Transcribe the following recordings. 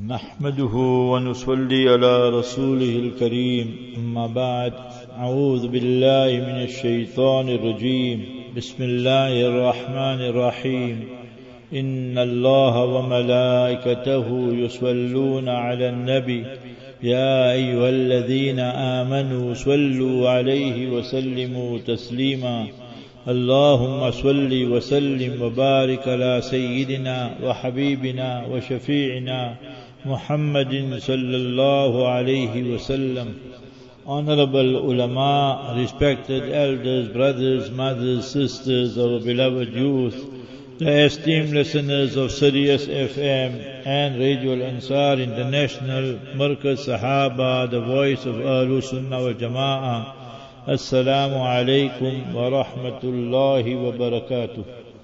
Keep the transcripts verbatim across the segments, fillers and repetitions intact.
نحمده ونصلي على رسوله الكريم أما بعد أعوذ بالله من الشيطان الرجيم بسم الله الرحمن الرحيم إن الله وملائكته يصلون على النبي يا أيها الذين آمنوا صلوا عليه وسلموا تسليما اللهم صل وسلم وبارك على سيدنا وحبيبنا وشفيعنا Muhammadin sallallahu alayhi wasallam. Honorable ulama, respected elders, brothers, mothers, sisters, our beloved youth, the esteemed listeners of Sirius F M and Radio Al-Ansar International, Markaz Sahaba, the voice of Ahlul Sunnah wal Jama'ah. Assalamu alaikum wa rahmatullahi wa barakatuh.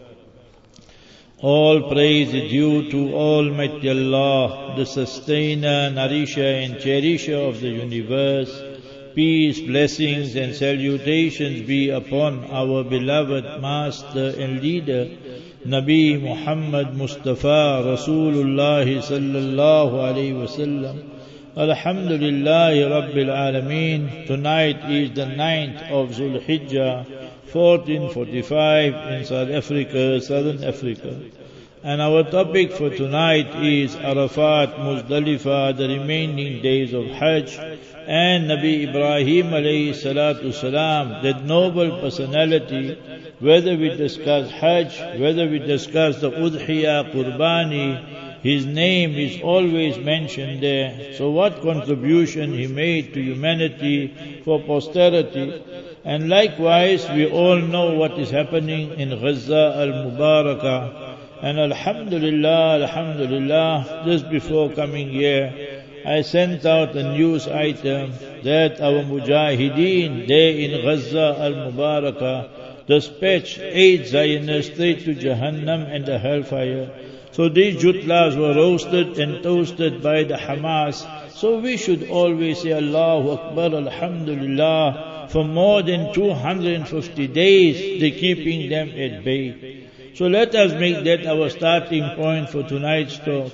All praise is due to Almighty Allah, the sustainer, nourisher and cherisher of the universe. Peace, blessings and salutations be upon our beloved Master and Leader, Nabi Muhammad Mustafa Rasulullah sallallahu alayhi wasallam. Alhamdulillahi Rabbil Alameen. Tonight is the ninth of Zul Hijjah, fourteen forty-five in South Africa, Southern Africa. And our topic for tonight is Arafat, Muzdalifah, the remaining days of Hajj, and Nabi Ibrahim alayhi salatu salam, that noble personality. Whether we discuss Hajj, whether we discuss the Udhiyah, Qurbani, his name is always mentioned there. So what contribution he made to humanity for posterity. And likewise, we all know what is happening in Gaza al-Mubarakah. And Alhamdulillah, Alhamdulillah, just before coming here, I sent out a news item that our Mujahideen there in Gaza al-Mubarakah dispatched eight Zionists straight to Jahannam and the hellfire. So these jutlas were roasted and toasted by the Hamas. So we should always say Allahu Akbar, Alhamdulillah. For more than two hundred fifty days, they're keeping them at bay. So let us make that our starting point for tonight's talk.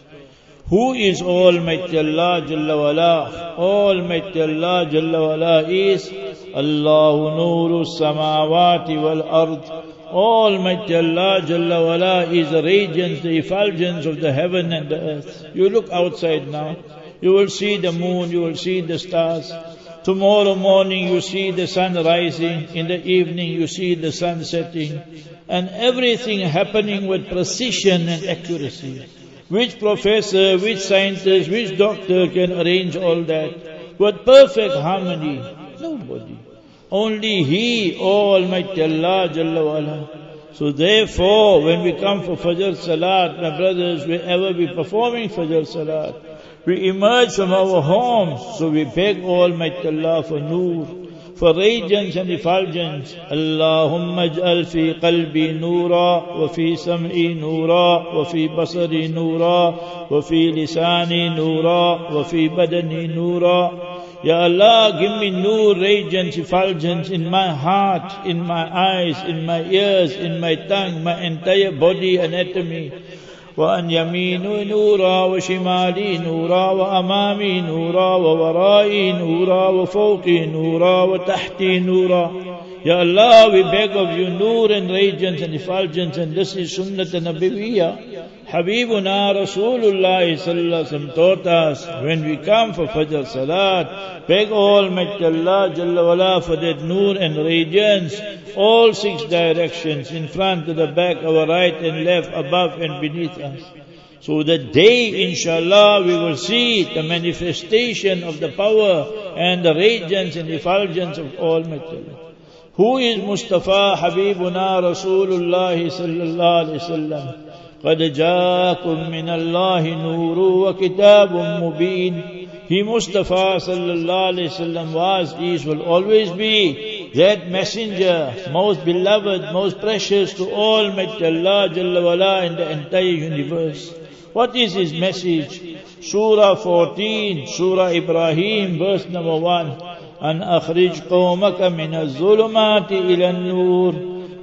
Who is Almighty Allah Jalla wala? Almighty Allah Jalla wala is Allahu Nuru Samawati wal Ard. Almighty Allah Jalla wala is the radiance, the effulgence of the heaven and the earth. You look outside now, you will see the moon, you will see the stars. Tomorrow morning you see the sun rising, in the evening you see the sun setting, and everything happening with precision and accuracy. Which professor, which scientist, which doctor can arrange all that with perfect harmony? Nobody. Only He, Almighty Allah Jalla wala. So therefore, when we come for Fajr Salat, my brothers, we ever be performing Fajr Salat, we emerge from our homes, so we beg Almighty Allah for Noor, for radiance and effulgence. Allahumma ij'al fi qalbi noora, wa fi sam'i noora, wa fi basari noora, wa fi lisani noora, wa fi badani noora. Ya Allah, give me Noor, radiance, effulgence in my heart, in my eyes, in my ears, in my tongue, my entire body anatomy. وأن يميني نورا وشمالي نورا وأمامي نورا وورائي نورا وفوقي نورا وتحتي نورا. Ya Allah, we beg of you Noor and radiance and effulgence, and this is Sunnat Nabiwiyya. Habibuna Rasulullah sallallahu alaihi wasallam taught us, when we come for Fajr Salat, beg Almighty Allah Jalla wala for that Noor and radiance, all six directions, in front, to the back, our right and left, above and beneath us. So that day, inshallah, we will see the manifestation of the power and the radiance and effulgence of Almighty Allah. Who is Mustafa Habibuna Rasulullah sallallahu alayhi wasallam? قَدْ جَاءَكُم مِّنَ اللَّهِ نُورٌ وَكِتَابٌ مُبِينٌ. He, Mustafa sallallahu alayhi wasallam, was, is, will always be that messenger, most beloved, most precious to Almighty Allah Jalla wala in the entire universe. What is his message? Surah fourteen, Surah Ibrahim, verse number one. أن أخرج قومك من الظلمات إلى النور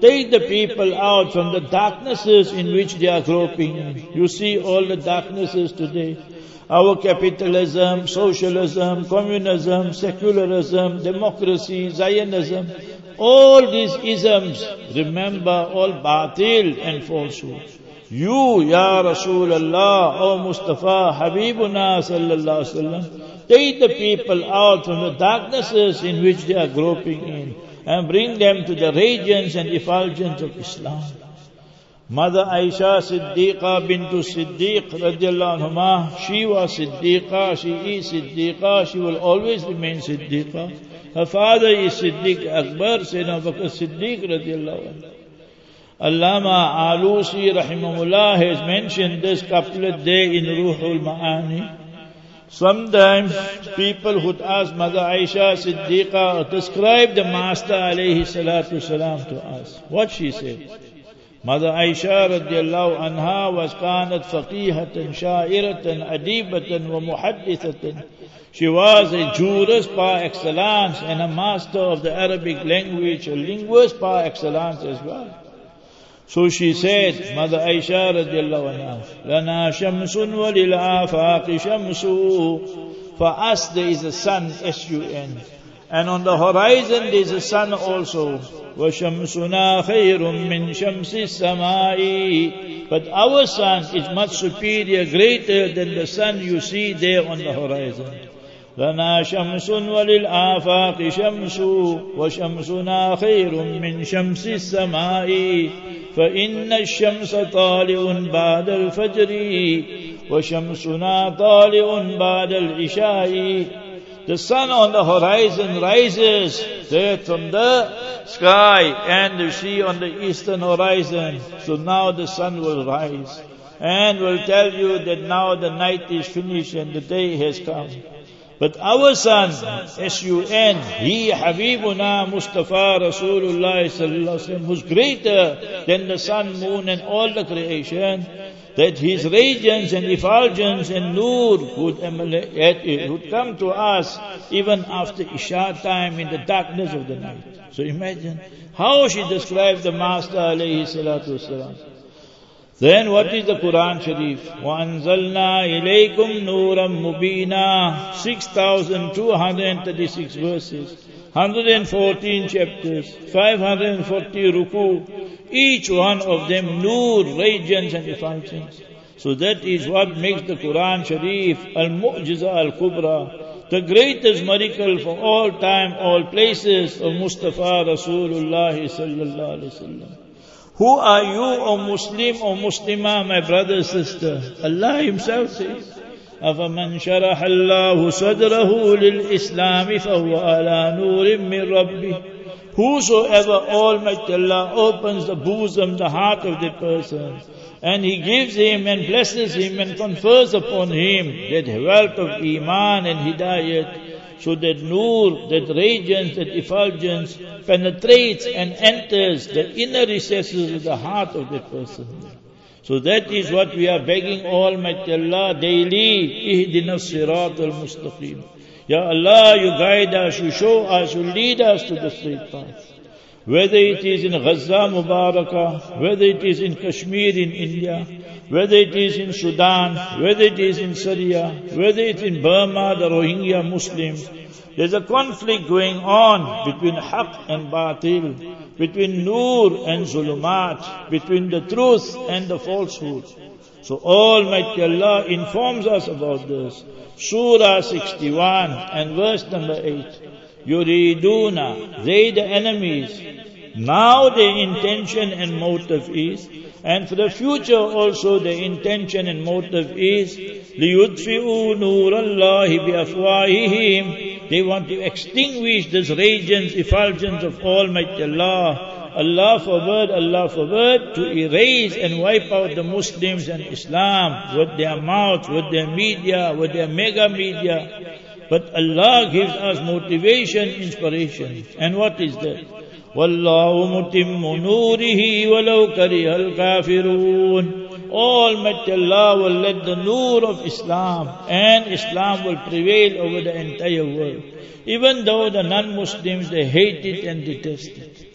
take the people out from the darknesses in which they are groping in. You see all the darknesses today. Our capitalism, socialism, communism, secularism, democracy, Zionism, all these isms, remember, all batil and falsehood. You, Ya Rasulullah, O Mustafa, Habibuna sallallahu alaihi wasallam, take the people out from the darknesses in which they are groping in and bring them to the radiance and effulgence of Islam. Mother Aisha Siddiqa bintu Siddiq radiallahu anhuma, she was Siddiqa, she is Siddiqa, she will always remain Siddiqa. Her father is Siddiq Akbar, Sayyidina Abu Bakr Siddiq radiallahu anhu. Allama Alusi rahimahullah has mentioned this couplet there in Ruhul Ma'ani. Sometimes people would ask Mother Aisha Siddiqa, describe the Master alayhi salatu salam to us. What she said? Mother Aisha radiallahu anha was kanat faqihatan, sha'iratan, adibatan wa muhaddithatan. She was a jurist par excellence and a master of the Arabic language, a linguist par excellence as well. So she said, Mother Aisha radiallahu anha, Lana shamsun wa lil afaqi shamsu. For us there is a sun, S U N. And on the horizon there is a sun also. وَشَمْسُنَا خَيْرٌ مِّن شَمْسِ السَّمَاءِ. But our sun is much superior, greater than the sun you see there on the horizon. لَنَا شَمْسٌ وَلِلْآفَاقِ شَمْسُ وَشَمْسُنَا خَيْرٌ مِّن شَمْسِ السَّمَاءِ فَإِنَّ الشَّمْسَ طَالِعٌ بَعْدَ الْفَجْرِ وَشَمْسُنَا طَالِعٌ بَعْدَ الْعِشَاءِ. The sun on the horizon rises there from the sky, and you see on the eastern horizon. So now the sun will rise and will tell you that now the night is finished and the day has come. But our sun, S U N, he Habibuna Mustafa Rasulullah sallallahu alaihi wasallam, who's greater than the sun, moon and all the creation, that his radiance and effulgence and nur would, emanate, would come to us even after Isha time in the darkness of the night. So imagine how she described the Master alayhi salatu wasalam. Then what is the Quran Sharif? وَأَنزَلْنَا إِلَيْكُمْ نُورًا مُبِينًا. six thousand two hundred thirty-six verses, one hundred fourteen chapters, five hundred forty ruku, each one of them nur, radiance and effulgence. So that is what makes the Quran Sharif Al-Mu'jiza Al-Kubra, the greatest miracle for all time, all places of Mustafa Rasulullah sallallahu alaihi wasallam. Who are you, O Muslim, O Muslimah, my brother, sister? Allah Himself says, أَفَمَنْ شَرَحَ اللَّهُ صَدْرَهُ لِلْإِسْلَامِ فَهُوَ عَلَى نُورٍ مِّن رَبِّهِ. Whosoever Almighty Allah opens the bosom, the heart of the person, and He gives him and blesses him and confers upon him that wealth of Iman and Hidayat, so that nur, that radiance, that effulgence penetrates and enters the inner recesses of the heart of that person. So that is what we are begging Almighty Allah daily. Ihdina as-sirat al-mustaqim. Ya Allah, you guide us, you show us, you lead us to the straight path. Whether it is in Gaza Mubarakah, whether it is in Kashmir in India, whether it is in Sudan, whether it is in Syria, whether it is in Burma, the Rohingya Muslims, there's a conflict going on between Haqq and Batil, between Nur and Zulumat, between the truth and the falsehood. So Almighty Allah informs us about this. Surah sixty-one and verse number eight. Yuriduna, they the enemies. Now their intention and motive is, and for the future also their intention and motive is, لِيُدْفِئُوا نُورَ اللَّهِ بِأَفْوَاهِهِمْ. They want to extinguish this radiance, effulgence of Almighty Allah. Allah forbid, Allah forbid, to erase and wipe out the Muslims and Islam with their mouth, with their media, with their mega media. But Allah gives us motivation, inspiration. And what is that? وَاللَّهُ مُتِمُّ نُورِهِ وَلَوْ كَرِهَ الْكَافِرُونَ. Almighty Allah will let the nur of Islam and Islam will prevail over the entire world. Even though the non-Muslims, they hate it and detest it.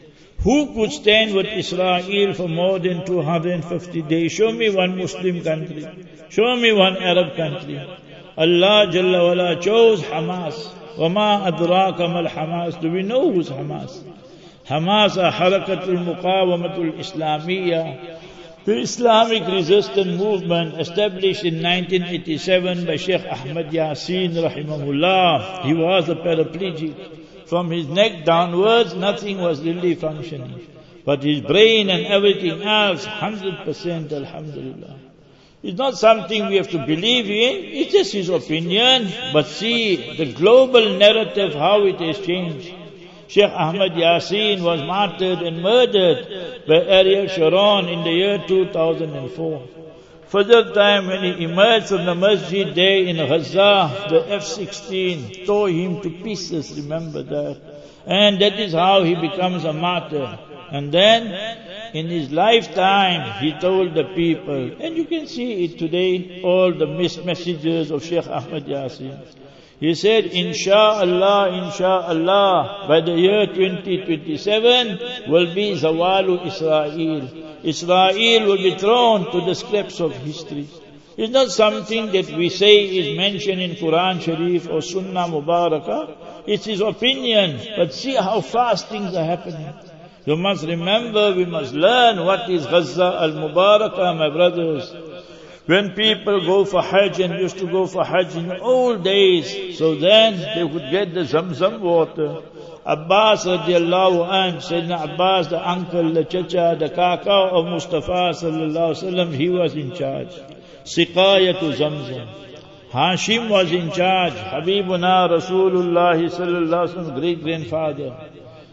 Who could stand with Israel for more than two hundred fifty days? Show me one Muslim country. Show me one Arab country. Allah Jalla wala chose Hamas. وَمَا أَدْرَاكَ مَا الْحَمَاسِ. Do we know who's Hamas? Hamas are Harakatul Muqawamatul Islamiyya, the Islamic resistance movement established in nineteen eighty-seven by Sheikh Ahmad Yasin rahimahullah. He was a paraplegic. From his neck downwards, nothing was really functioning. But his brain and everything else, one hundred percent, alhamdulillah. It's not something we have to believe in, it's just his opinion. But see the global narrative, how it has changed. Sheikh Ahmad Yasin was martyred and murdered by Ariel Sharon in the year two thousand four. Fajr time when he emerged from the masjid there in Gaza, the F sixteen tore him to pieces, remember that. And that is how he becomes a martyr. And then, in his lifetime, he told the people, and you can see it today, all the messages of Sheikh Ahmad Yasin. He said, Insha'Allah, Insha'Allah, by the year twenty twenty-seven will be Zawalu Israel. Israel will be thrown to the scraps of history. It's not something that we say is mentioned in Quran Sharif or Sunnah Mubarakah. It's his opinion. But see how fast things are happening. You must remember, we must learn what is Gaza al-Mubarakah, my brothers. When people go for Hajj and used to go for Hajj in the old days, so then they could get the Zamzam water. Abbas radiallahu anh, Sayyidina Abbas, the uncle, the chacha, the kaka of Mustafa sallallahu alaihi wasallam, he was in charge. Siqayatu Zamzam. Hashim was in charge. Habibuna Rasulullah sallallahu alaihi wasallam, great grandfather.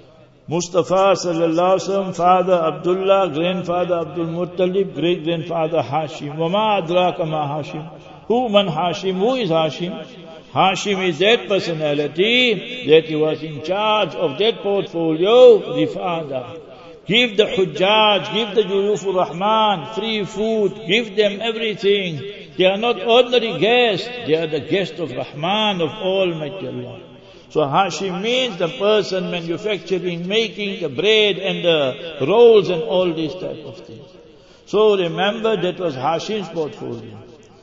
Mustafa sallallahu alaihi wasallam, father Abdullah, grandfather Abdul Muttalib, great grandfather Hashim. Wama adraka ma Hashim. Who man Hashim? Who is Hashim? Hashim is that personality that he was in charge of that portfolio, the father. Give the Hujjaj, give the Juyufur Rahman free food, give them everything. They are not ordinary guests, they are the guests of Rahman, of Almighty Allah. So Hashim means the person manufacturing, making the bread and the rolls and all these type of things. So remember, that was Hashim's portfolio.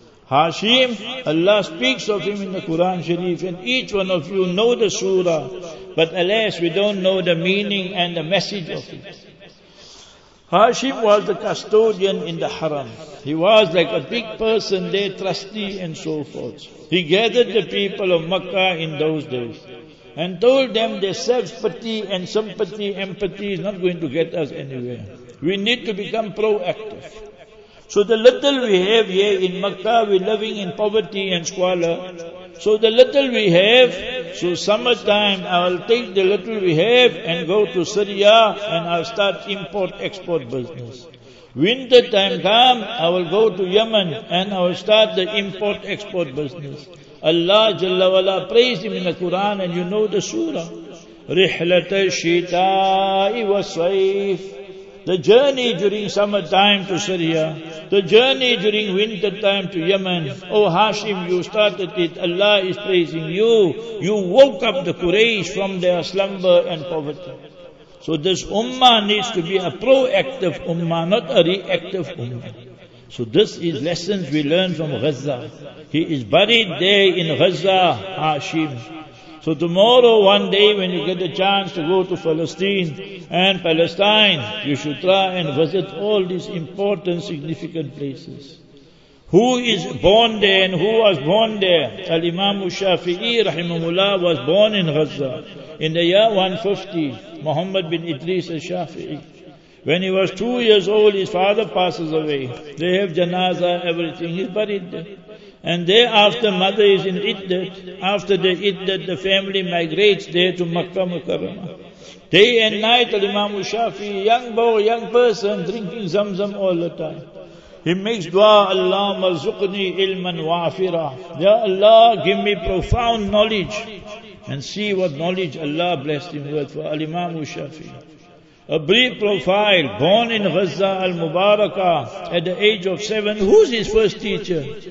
Hashim, Allah speaks of him in the Quran Sharif, and each one of you know the surah, but alas, we don't know the meaning and the message of it. Hashim was the custodian in the haram. He was like a big person there, trustee and so forth. He gathered the people of Makkah in those days and told them their self-pity and sympathy, empathy is not going to get us anywhere. We need to become proactive. So the little we have here in Makkah, we're living in poverty and squalor. So the little we have, so summertime I'll take the little we have and go to Syria and I'll start import-export business. Winter time come, I will go to Yemen and I will start the import-export business. Allah Jalla wala praised him in the Quran, and you know the surah. Rihlat al-shita'i was-sayf. The journey during summertime to Syria, the journey during winter time to Yemen. Oh Hashim, you started it, Allah is praising you. You woke up the Quraysh from their slumber and poverty. So this ummah needs to be a proactive ummah, not a reactive ummah. So this is lessons we learn from Gaza. He is buried there in Gaza, Hashim. So tomorrow, one day, when you get a chance to go to Palestine and Palestine, you should try and visit all these important, significant places. Who is born there and who was born there? Al-Imam Shafi'i rahimahullah was born in Gaza in the year one fifty. Muhammad bin Idris al-Shafi'i. When he was two years old, his father passes away. They have janazah, everything. He's buried there. And thereafter, mother is in Iddat. After the Iddat, the family migrates there to Makkah Mukarramah. Day and night, Imam Shafi'i, young boy, young person, drinking Zamzam all the time. He makes dua, Allah marzuqni ilman wafira. Ya Allah, give me profound knowledge. And see what knowledge Allah blessed him with for Al-Imam Shafi'i. A brief profile, born in Gaza al-Mubarakah at the age of seven. Who's his first teacher?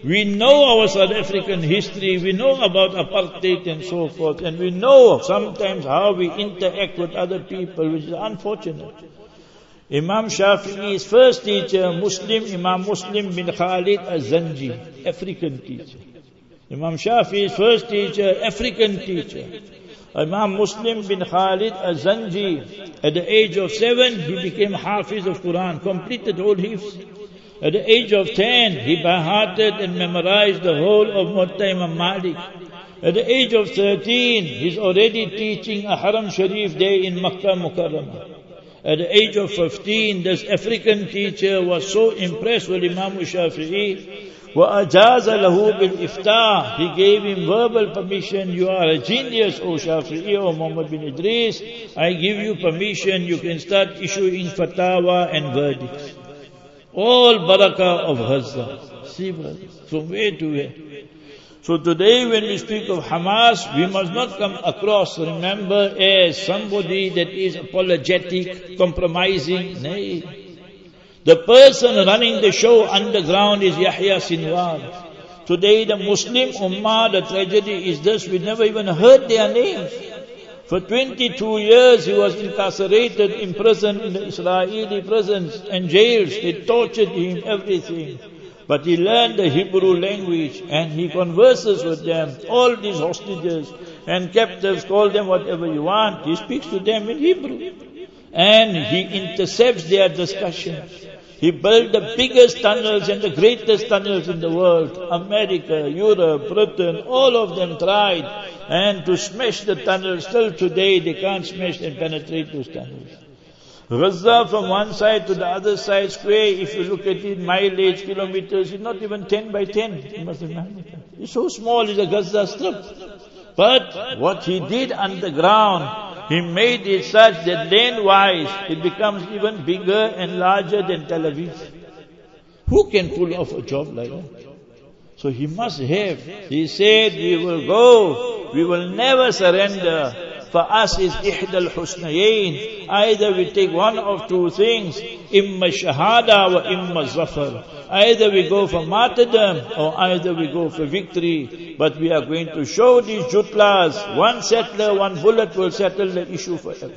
We know our South African history, we know about apartheid and so forth, and we know sometimes how we interact with other people, which is unfortunate. Imam Shafi'i's first teacher, Muslim, Imam Muslim bin Khalid al-Zanji, African teacher. Imam Shafi'i's first teacher, African teacher. Imam Muslim bin Khalid al-Zanji, at the age of seven, he became Hafiz of Quran, completed whole Hifz. At the age of ten, he by-hearted and memorized the whole of Muwatta Imam Malik. At the age of thirteen, he's already teaching a Haram Sharif day in Makkah Mukarramah. At the age of fifteen, this African teacher was so impressed with Imam Shafi'i, وَأَجَازَ لَهُ بِالْإِفْتَاءِ He gave him verbal permission. You are a genius, O Shafi'i, O Muhammad bin Idris. I give you permission. You can start issuing fatwa and verdicts. All barakah of Gaza. See, brother, from where to where. So today when we speak of Hamas, we must not come across, remember, as somebody that is apologetic, compromising. Nay. The person running the show underground is Yahya Sinwar. Today the Muslim Ummah, the tragedy is this, we never even heard their names. For twenty-two years he was incarcerated, imprisoned in the Israeli prisons and jails. They tortured him, everything. But he learned the Hebrew language and he converses with them. All these hostages and captives, call them whatever you want. He speaks to them in Hebrew. And he intercepts their discussions. He built the biggest tunnels and the greatest tunnels in the world. America, Europe, Britain, all of them tried. And to smash the tunnels, still today they can't smash and penetrate those tunnels. Gaza from one side to the other side square, if you look at it, mileage, kilometers, it's not even ten by ten. You must remember that. It's so small, it's a Gaza strip. But what he did underground, he made it such that land-wise, it becomes even bigger and larger than Tel Aviv. Who can pull off a job like that? So he must have. He said, we will go, we will never surrender. For us is ihdal husnayn. Either we take one of two things, imma shahada wa imma zafar. Either we go for martyrdom or either we go for victory. But we are going to show these jutlas, one settler, one bullet will settle the issue forever.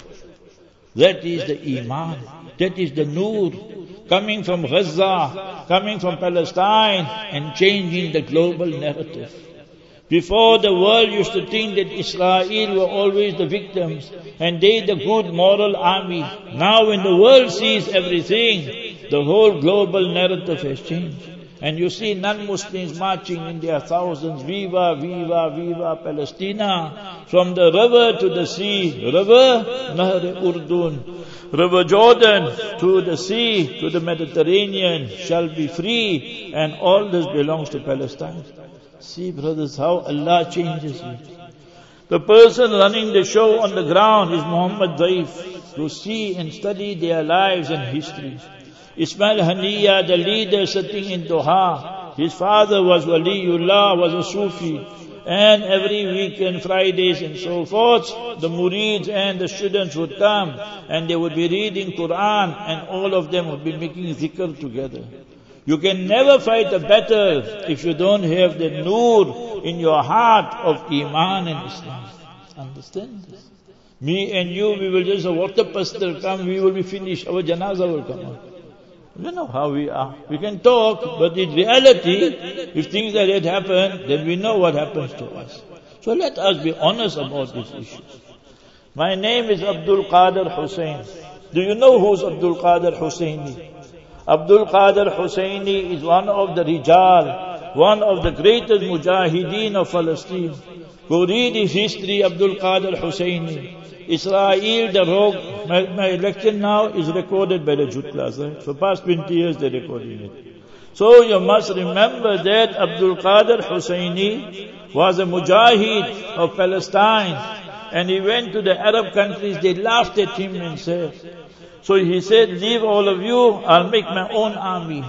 That is the iman. That is the nur. Coming from Gaza, coming from Palestine and changing the global narrative. Before, the world used to think that Israel were always the victims and they the good moral army. Now when the world sees everything, the whole global narrative has changed. And you see non-Muslims marching in their thousands, viva, viva, viva Palestina. From the river to the sea, river, Nahr Urdun, river Jordan to the sea, to the Mediterranean shall be free, and all this belongs to Palestine. See, brothers, how Allah changes you. The person running the show on the ground is Muhammad Daif, to see and study their lives and histories. Ismail Haniya, the leader sitting in Doha, his father was Waliullah, was a Sufi. And every weekend, Fridays and so forth, the murids and the students would come and they would be reading Quran and all of them would be making zikr together. You can never fight a battle if you don't have the nur in your heart of Iman and Islam. Understand this? Me and you, we will just, a water pistol come, we will be finished, our janazah will come out. You know how we are. We can talk, but in reality, if things like that happen, then we know what happens to us. So let us be honest about these issues. My name is Abdul Qadir Hussain. Do you know who's Abdul Qadir Hussaini? Abdul Qadir Hussaini is one of the Rijal, one of the greatest Mujahideen of Palestine. Go read his history, Abdul Qadir Hussaini. Israel, the rogue, my, my lecture now is recorded by the Jutlas. Right? For past twenty years they're recording it. So you must remember that Abdul Qadir Hussaini was a Mujahid of Palestine. And he went to the Arab countries, they laughed at him and said, so he said, leave all of you, I'll make my own army.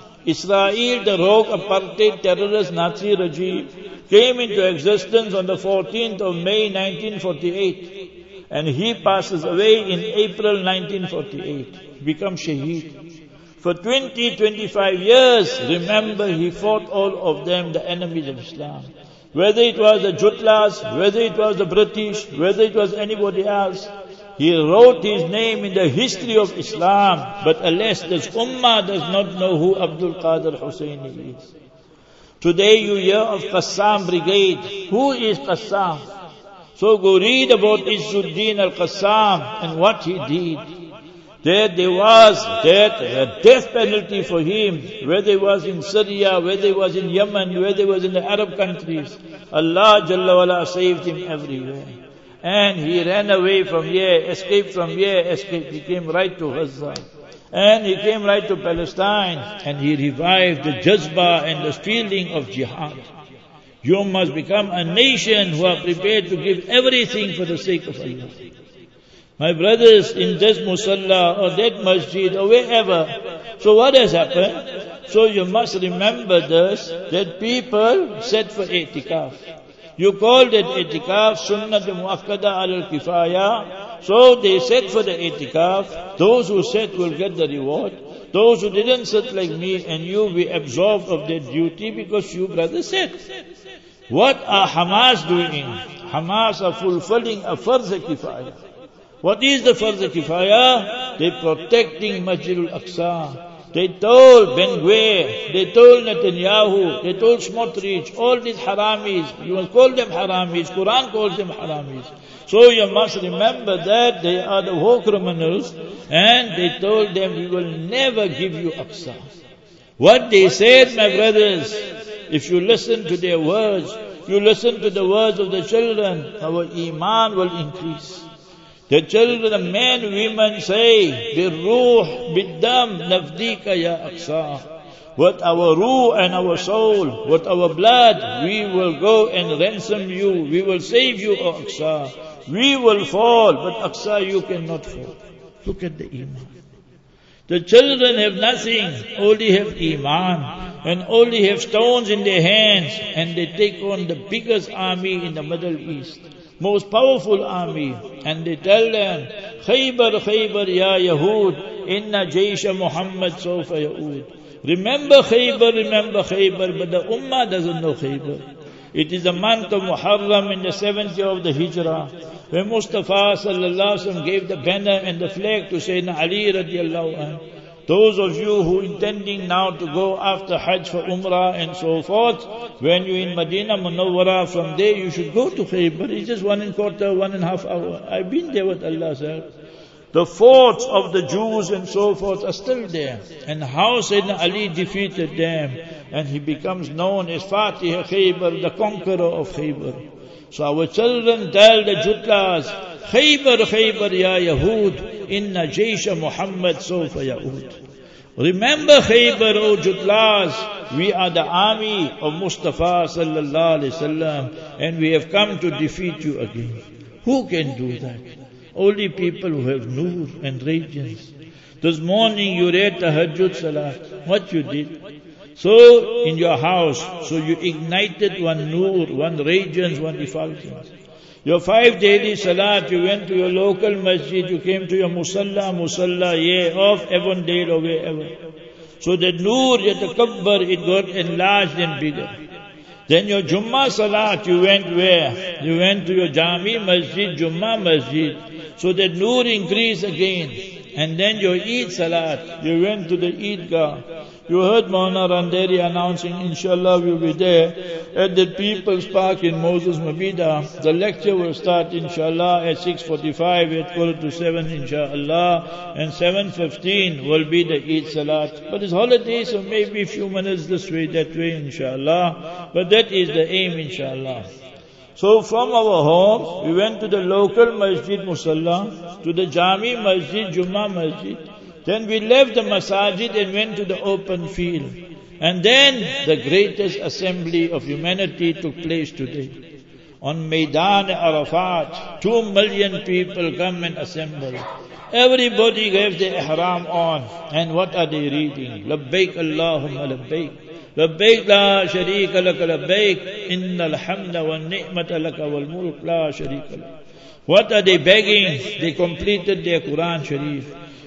Israel, the rogue apartheid terrorist Nazi regime, came into existence on the fourteenth of May nineteen forty-eight. And he passes away in April nineteen forty-eight, becomes shaheed. For twenty, twenty-five years, remember, he fought all of them, the enemies of Islam. Whether it was the Jutlas, whether it was the British, whether it was anybody else, he wrote his name in the history of Islam. But alas, this ummah does not know who Abdul Qadir Hussaini is. Today you hear of Qassam Brigade. Who is Qassam? So go read about Izzuddin al-Qassam and what he did. That there was that a death penalty for him, whether it was in Syria, whether it was in Yemen, whether it was in the Arab countries. Allah Jalla wala saved him everywhere. And he ran away from here, escaped from here, escaped. He came right to Gaza. And he came right to Palestine. And he revived the jazba and the feeling of jihad. You must become a nation who are prepared to give everything for the sake of Allah. My brothers, in this musalla or that masjid or wherever. So what has happened? So you must remember this, that people set for i'tikaf. You call that i'tikaf sunnat muakkada al-kifaya. So they set for the i'tikaf. Those who set will get the reward. Those who didn't sit like me and you, be absolved of their duty because you brothers set. What are Hamas doing? Hamas are fulfilling a farz kifaya. What is the farz kifaya? They protecting Masjid al-Aqsa. They told Ben Gvir, they told Netanyahu, they told Smotrich, all these haramis, you must call them haramis, Quran calls them haramis. So you must remember that they are the war criminals, and they told them, we will never give you Aqsa. What they said, my brothers, if you listen to their words, you listen to the words of the children, our iman will increase. The children, men, women say, Birruh, biddam, nafdika ya Aqsa. With our ruh and our soul, with our blood, we will go and ransom you. We will save you, O Aqsa. We will fall, but Aqsa, you cannot fall. Look at the iman. The children have nothing, only have iman, and only have stones in their hands, and they take on the biggest army in the Middle East. Most powerful army, and they tell them, Khaybar, Khaybar, ya Yahud, inna jaysha Muhammad sofa yaud. Remember Khaybar, remember Khaybar, but the Ummah doesn't know Khaybar. It is the month of Muharram in the seventh year of the Hijrah, when Mustafa sallallahu alaihi wasallam gave the banner and the flag to Sayyidina Ali radiallahu anhu. Those of you who intending now to go after Hajj for Umrah and so forth, when you're in Medina Munawwara, from there you should go to Khaybar. It's just one and quarter, one and a half hour. I've been there with Allah, sir. The forts of the Jews and so forth are still there. And how Sayyidina Ali defeated them. And he becomes known as Fatih Khaybar, the conqueror of Khaybar. So our children tell the Jutlas, Khaybar, Khaybar, ya Yahud, inna jaysha Muhammad sofa yaud. Remember Khaybar, O Jutlas, we are the army of Mustafa sallallahu alaihi wasallam, and we have come to defeat you again. Who can do that? Only people who have nur and radiance. This morning you read Tahajjud Salat. What you did? So, in your house, so you ignited one nur, one radiance, one effulgence. Your five daily salat, you went to your local masjid, you came to your musalla, musalla, yeah, of Avondale or wherever. So that nur, yatakabbar, it got enlarged and bigger. Then your Jummah salat, you went where? You went to your Jami masjid, Jummah masjid. So that nur increased again. And then your Eid salat, you went to the Eidgah. You heard Maulana Randeri announcing, inshallah we'll be there at the People's Park in Moses Mabida. The lecture will start inshallah at six forty-five, at quarter to seven inshallah, and seven fifteen will be the Eid Salat. But it's holiday, so maybe a few minutes this way, that way inshallah. But that is the aim inshallah. So from our home, we went to the local Masjid Musalla, to the Jami Masjid, Jummah Masjid. Then we left the masajid and went to the open field. And then the greatest assembly of humanity took place today. On Maidan Arafat, two million people come and assemble. Everybody gave their ihram on. And what are they reading? Labbaik Allahumma labbaik. Labbaik la sharika laka labbaik. Inna alhamda wa ni'mata laka wal mulk la sharika laka. What are they begging? They completed their Quran Sharif.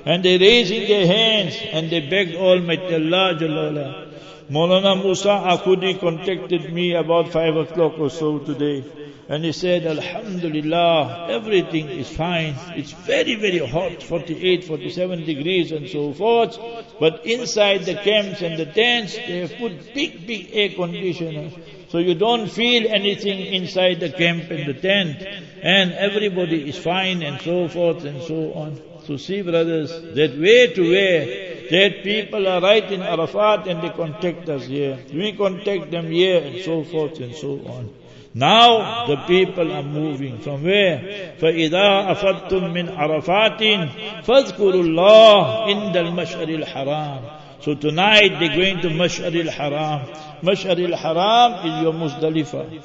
And they raising their hands and they begged Almighty Allah Jalla wala. Maulana Musa Akhudi contacted me about five o'clock or so today. And he said, Alhamdulillah, everything is fine. It's very, very hot, forty-eight, forty-seven degrees and so forth. But inside the camps and the tents, they have put big, big air conditioners. So you don't feel anything inside the camp and the tent. And everybody is fine and so forth and so on. So see, brothers, that way to way, that people are right in Arafat and they contact us here. We contact them here and so forth and so on. Now the people are moving from where? فَإِذَا أَفَدْتُم مِّنْ عَرَفَاتٍ فَاذْكُرُوا اللَّهَ عِنْدَ الْمَشْعَرِ الْحَرَامِ. So tonight they're going to Mash'ar al-Haram. Mash'ar al-Haram is your Muzdalifah.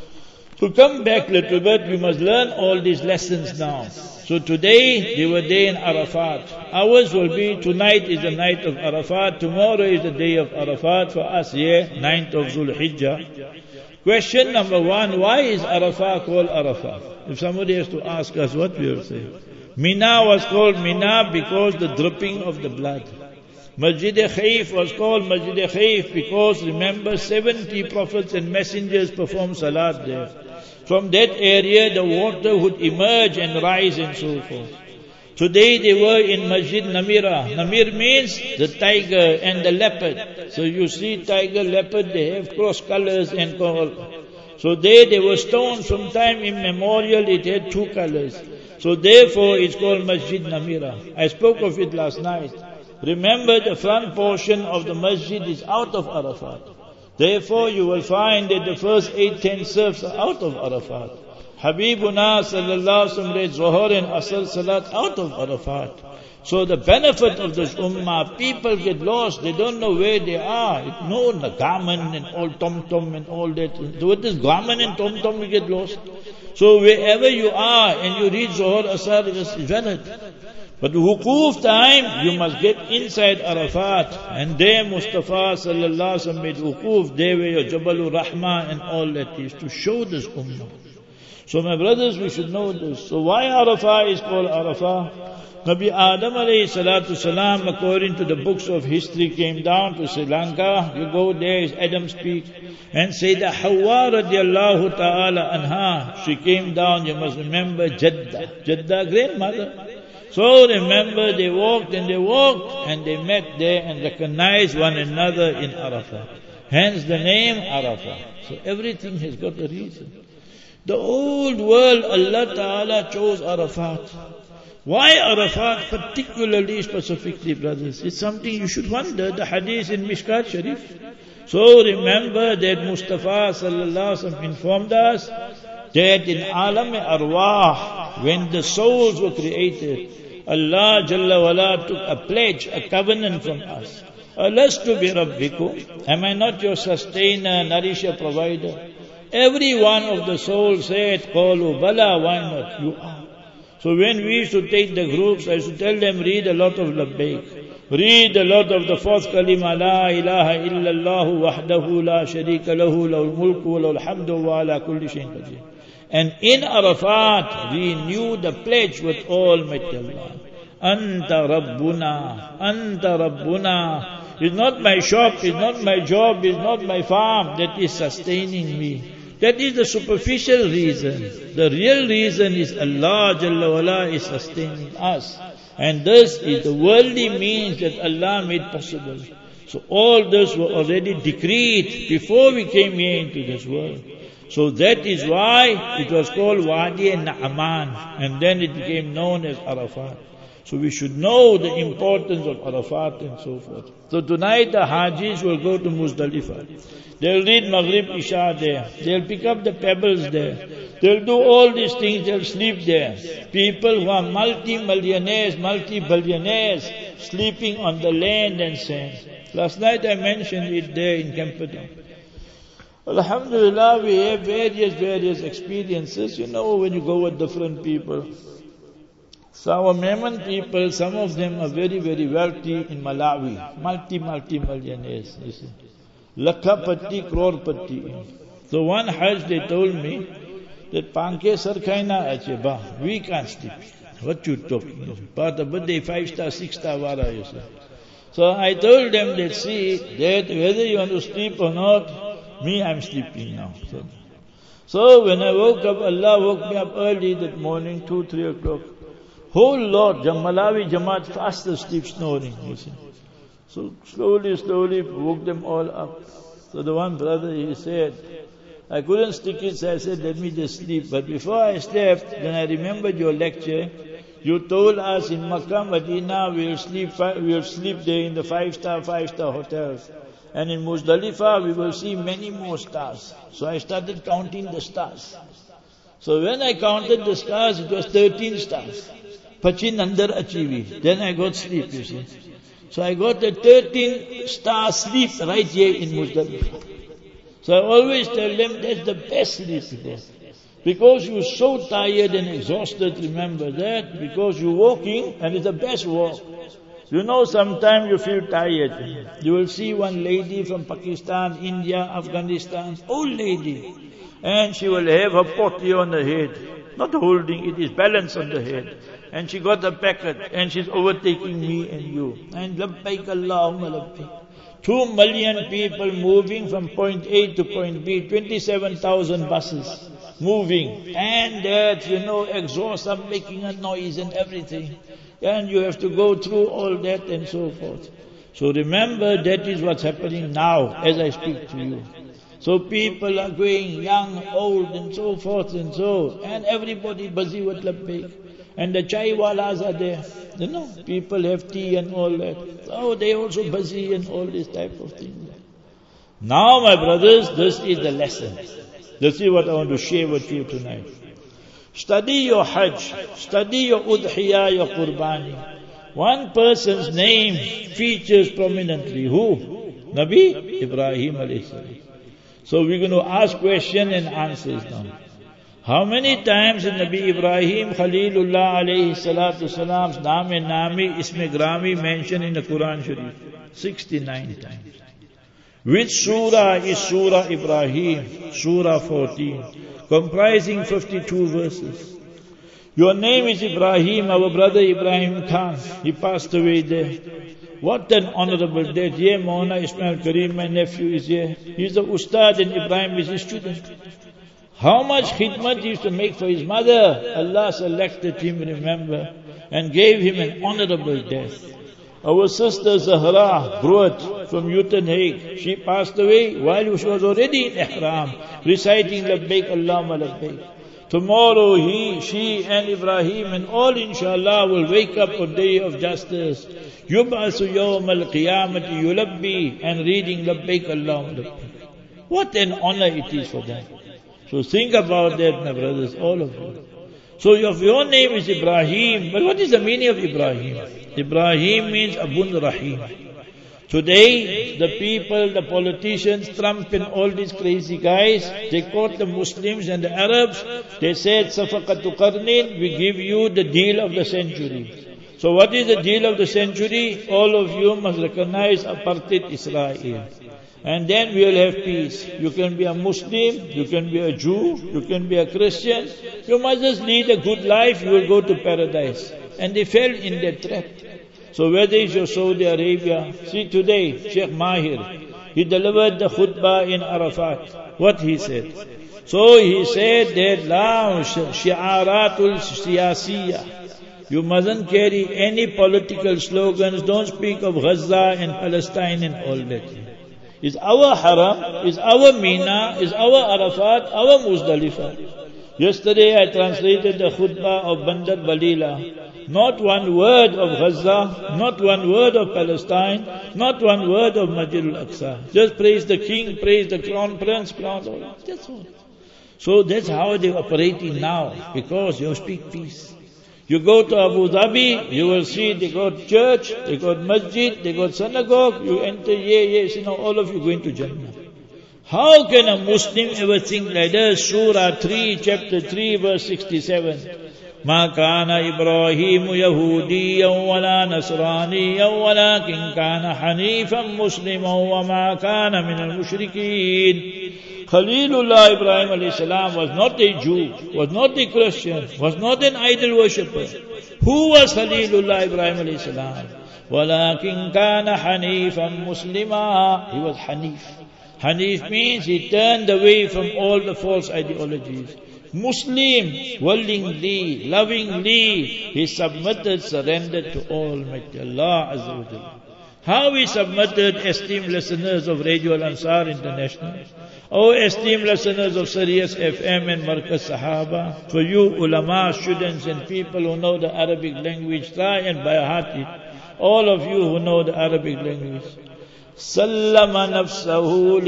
To come back a little bit, we must learn all these lessons now. So today, they were there in Arafat. Ours will be, tonight is the night of Arafat, tomorrow is the day of Arafat for us here, ninth of Dhul Hijjah. Question number one, why is Arafat called Arafat? If somebody has to ask us, what we will say? Mina was called Mina because the dripping of the blood. Masjid Khaif was called Masjid Khaif because, remember, seventy prophets and messengers performed salat there. From that area, the water would emerge and rise and so forth. Today they were in Masjid Namira. Namir means the tiger and the leopard. So you see tiger, leopard, they have cross colors and color. So there they were stones from time immemorial, it had two colors. So therefore it's called Masjid Namira. I spoke of it last night. Remember, the front portion of the masjid is out of Arafat. Therefore you will find that the first eight, ten serfs are out of Arafat. Habibuna sallallahu alaihi wasallam read Zuhur and Asr Salat out of Arafat. So the benefit of this ummah, people get lost, they don't know where they are. It know the garment and all tom-tom and all that. With this garment and tom-tom you get lost. So wherever you are and you read Zuhur, Asr, it is valid. But wukuf time, you must get inside Arafat. And there Mustafa sallallahu alaihi wasallam made wukuf, there where your Jabalur Rahma and all that is, to show this ummah. So my brothers, we should know this. So why Arafah is called Arafah? Nabi Adam alayhi salatu salam, according to the books of history, came down to Sri Lanka. You go there, is Adam speak. And Sayyidah Hawa radiallahu ta'ala anha, she came down, you must remember, Jeddah. Jeddah, grandmother. So remember, they walked and they walked and they met there and recognized one another in Arafah. Hence the name Arafah. So everything has got a reason. The old world, Allah Ta'ala chose Arafat. Why Arafat particularly, specifically, brothers? It's something you should wonder, the hadith in Mishkat Sharif. So remember that Mustafa sallallahu alaihi wasallam informed us that in Alam Arwah, when the souls were created, Allah Jalla wala took a pledge, a covenant from us. Alastu bi rabbikum? Am I not your sustainer, nourisher, provider? Every one of the souls said, Qalu bala, why not? You are. So when we used to take the groups, I used to tell them, read a lot of Labbaik. Read a lot of the fourth kalima, La ilaha illallahu wahdahu la sharika lahu lahul mulku wa lahul hamdu wa ala kulli shayin qadir. And in Arafat, we knew the pledge with Almighty Allah. Anta Rabbuna, Anta Rabbuna. It's not my shop, it's not my job, it's not my farm that is sustaining me. That is the superficial reason. The real reason is Allah Jalla wala is sustaining us. And this is the worldly means that Allah made possible. So all this were already decreed before we came here into this world. So that is why it was called Wadi Na'aman. And then it became known as Arafat. So we should know the importance of Arafat and so forth. So tonight the Hajis will go to Muzdalifah. They'll read Maghrib Isha there. They'll pick up the pebbles there. They'll do all these things, they'll sleep there. People who are multi-millionaires, multi-billionaires, sleeping on the land and sand. Last night I mentioned it there in Camperdown. Alhamdulillah, we have various, various experiences. You know, when you go with different people. So our Memon people, some of them are very, very wealthy in Malawi. Multi, multi-millionaires, you see. Lakhapati, crorepati. So one Hajj, they told me that Panke Sarkhaina Acheba, we can't sleep. What you talking? Part of birthday, five star, six star vara, you say. So I told them that, see, that whether you want to sleep or not, me, I'm sleeping now. So, so when I woke up, Allah woke me up early that morning, two, three o'clock. Whole lot, Malawi Jamaat fast asleep snoring, you see. So slowly, slowly woke them all up. So the one brother, he said, I couldn't stick it, so I said, let me just sleep. But before I slept, then I remembered your lecture. You told us in Makkah, Medina, we'll sleep, we'll sleep there in the five-star, five-star hotels. And in Muzdalifah, we will see many more stars. So I started counting the stars. So when I counted the stars, it was thirteen stars. Pachin andar achivi. Then I got sleep, you see. So I got the thirteen star sleep right here in Muzdalifah. So I always tell them that's the best sleep there. Because you're so tired and exhausted, remember that. Because you're walking and it's the best walk. You know, sometimes you feel tired. You will see one lady from Pakistan, India, Afghanistan, old lady. And she will have her potty on her head. Not holding, it is balanced on the head. And she got a packet and she's overtaking me and you. And labbaik Allahumma labbaik. Two million people moving from point A to point B, twenty-seven thousand buses moving. And that, you know, exhaust are making a noise and everything. And you have to go through all that and so forth. So remember, that is what's happening now as I speak to you. So people are going young, old and so forth and so. And everybody busy with labbaik. And the chai walas are there. You know, people have tea and all that. Oh, they also busy and all this type of thing. Now, my brothers, this is the lesson. This is what I want to share with you tonight. Study your Hajj, study your Udhiyah, your Qurbani. One person's name features prominently. Who? Nabi Ibrahim alayhi salam. So we're going to ask questions and answers now. How many times in Nabi Ibrahim Khalilullah alayhi salatu salam's Naam e Nami Isme Grami mentioned in the Quran Sharif? sixty-nine times. Which surah is Surah Ibrahim? Surah fourteen, comprising fifty-two verses. Your name is Ibrahim, our brother Ibrahim Khan. He passed away there. What an honorable death. Yeah, Maulana Ismail Kareem, my nephew, is here. He's the Ustad and Ibrahim is his student. How much khidmat he used to make for his mother. Allah selected him, remember, and gave him an honorable death. Our sister Zahra Bruat from Newton Hague, she passed away while she was already in Ihram, reciting Labbaik Allahumma Labbaik. Tomorrow he, she and Ibrahim and all inshallah will wake up on Day of Justice. Yub'asu yawm al-qiyamati yulabbi and reading Labbaik Allahumma Labbaik. What an honor it is for them. So think about that, my brothers, all of you. So if your name is Ibrahim, but what is the meaning of Ibrahim? Ibrahim means Abun Rahim. Today, the people, the politicians, Trump and all these crazy guys, they caught the Muslims and the Arabs. They said, Safaqatu Qarnin, we give you the deal of the century. So what is the deal of the century? All of you must recognize apartheid Israel. And then we will have peace. You can be a Muslim, you can be a Jew, you can be a Christian. You must just lead a good life, you will go to paradise. And they fell in that trap. So whether it's your Saudi Arabia, see today, Sheikh Mahir, he delivered the khutbah in Arafat. What he said? So he said that la shi'aratul siyasiyah. You mustn't carry any political slogans. Don't speak of Gaza and Palestine and all that. Is our haram, is our Mina, is our Arafat, our Muzdalifah. Yesterday I translated the khutbah of Bandar Balila. Not one word of Gaza, not one word of Palestine, not one word of Masjid al-Aqsa. Just praise the king, praise the crown prince, crown all. That's all. So that's how they're operating now, because you speak peace. You go to Abu Dhabi, you will see they got church, they got masjid, they got synagogue, you enter, yeah, yes, you know, all of you going to Jannah. How can a Muslim ever think like this? Surah three, chapter three, verse sixty-seven. ما كان إبراهيم يهوديا ولا نصرانيا ولكن كان حنيفا مسلما وما كان من المشركين. Khalilullah Ibrahim alayhi salam was not a Jew, was not a Christian, was not an idol worshipper. Who was Khalilullah Ibrahim alayhi salam? وَلَكِنْ كَانَ حَنِيفًا مُسْلِمًا. He was Hanif. Hanif means he turned away from all the false ideologies. Muslim, willingly, lovingly, he submitted, surrendered to Almighty Allah Azza wa Jalla. How we submitted, esteemed listeners of Radio Al-Ansar International, oh esteemed listeners of Sirius F M and Markaz Sahaba, for you ulama, students and people who know the Arabic language, try and by heart it. All of you who know the Arabic language. Sallama nafsahu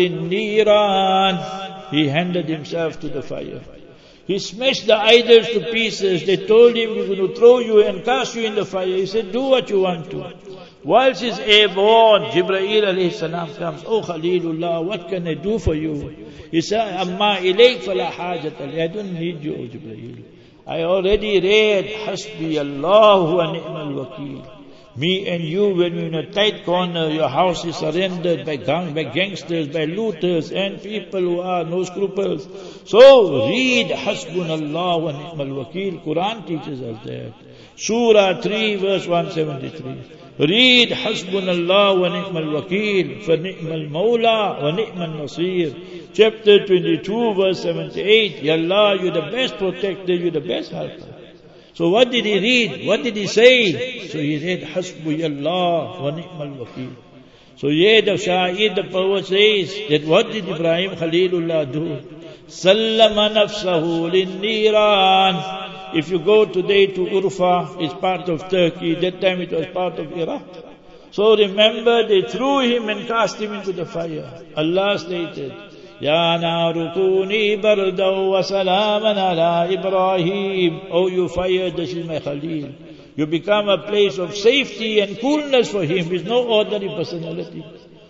lin-niran. He handed himself to the fire. He smashed the idols to pieces. They told him, we're going to throw you and cast you in the fire. He said, do what you want to. Whilst he's airborne, Jibreel alayhi salam comes, oh Khalilullah, what can I do for you? He said, Amma ilayk fala hajat ali. I don't need you, oh Jibreel. I already read, Hasbi Allah wa ni'mal wakil. Me and you, when we're in a tight corner, your house is surrendered by, gang, by gangsters, by looters, and people who are no scruples. So, read Hasbunallah wa ni'mal wakil. Quran teaches us that. Surah three, verse one seventy-three. Read Hasbunallah wa ni'mal wakil, fa ni'mal mawla wa ni'mal nasir. Chapter twenty-two, verse seventy-eight. Ya Allah, you're the best protector, you're the best helper. So what did he read? What did he say? So he read Hasbunallah wa ni'mal wakil. So yeah, the Sha'id, the poet says that what did Ibrahim Khalilullah do? Sallama nafsahu lin-niran. If you go today to Urfa, it's part of Turkey. That time it was part of Iraq. So remember, they threw him and cast him into the fire. Allah stated, Ya naru kuni bardaw wa salaman ala Ibrahim. Oh, you fire, this is my Khalil. You become a place of safety and coolness for him. He's no ordinary personality.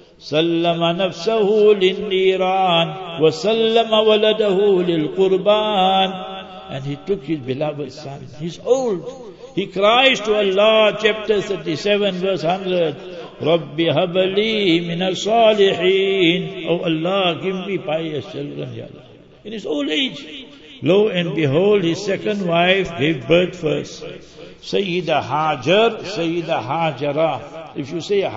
Sallama nafsahu lin-niran wa sallama waladahu lil-qurban. And he took his beloved son. He's old. He cries to Allah, chapter thirty-seven, verse one hundred. Rabbi habali min as-salihin. Oh Allah, give me pious children, Ya Allah. In his old age. Lo and behold, his second wife gave birth first. Sayyida Hajar, Sayyida Hajara. If you say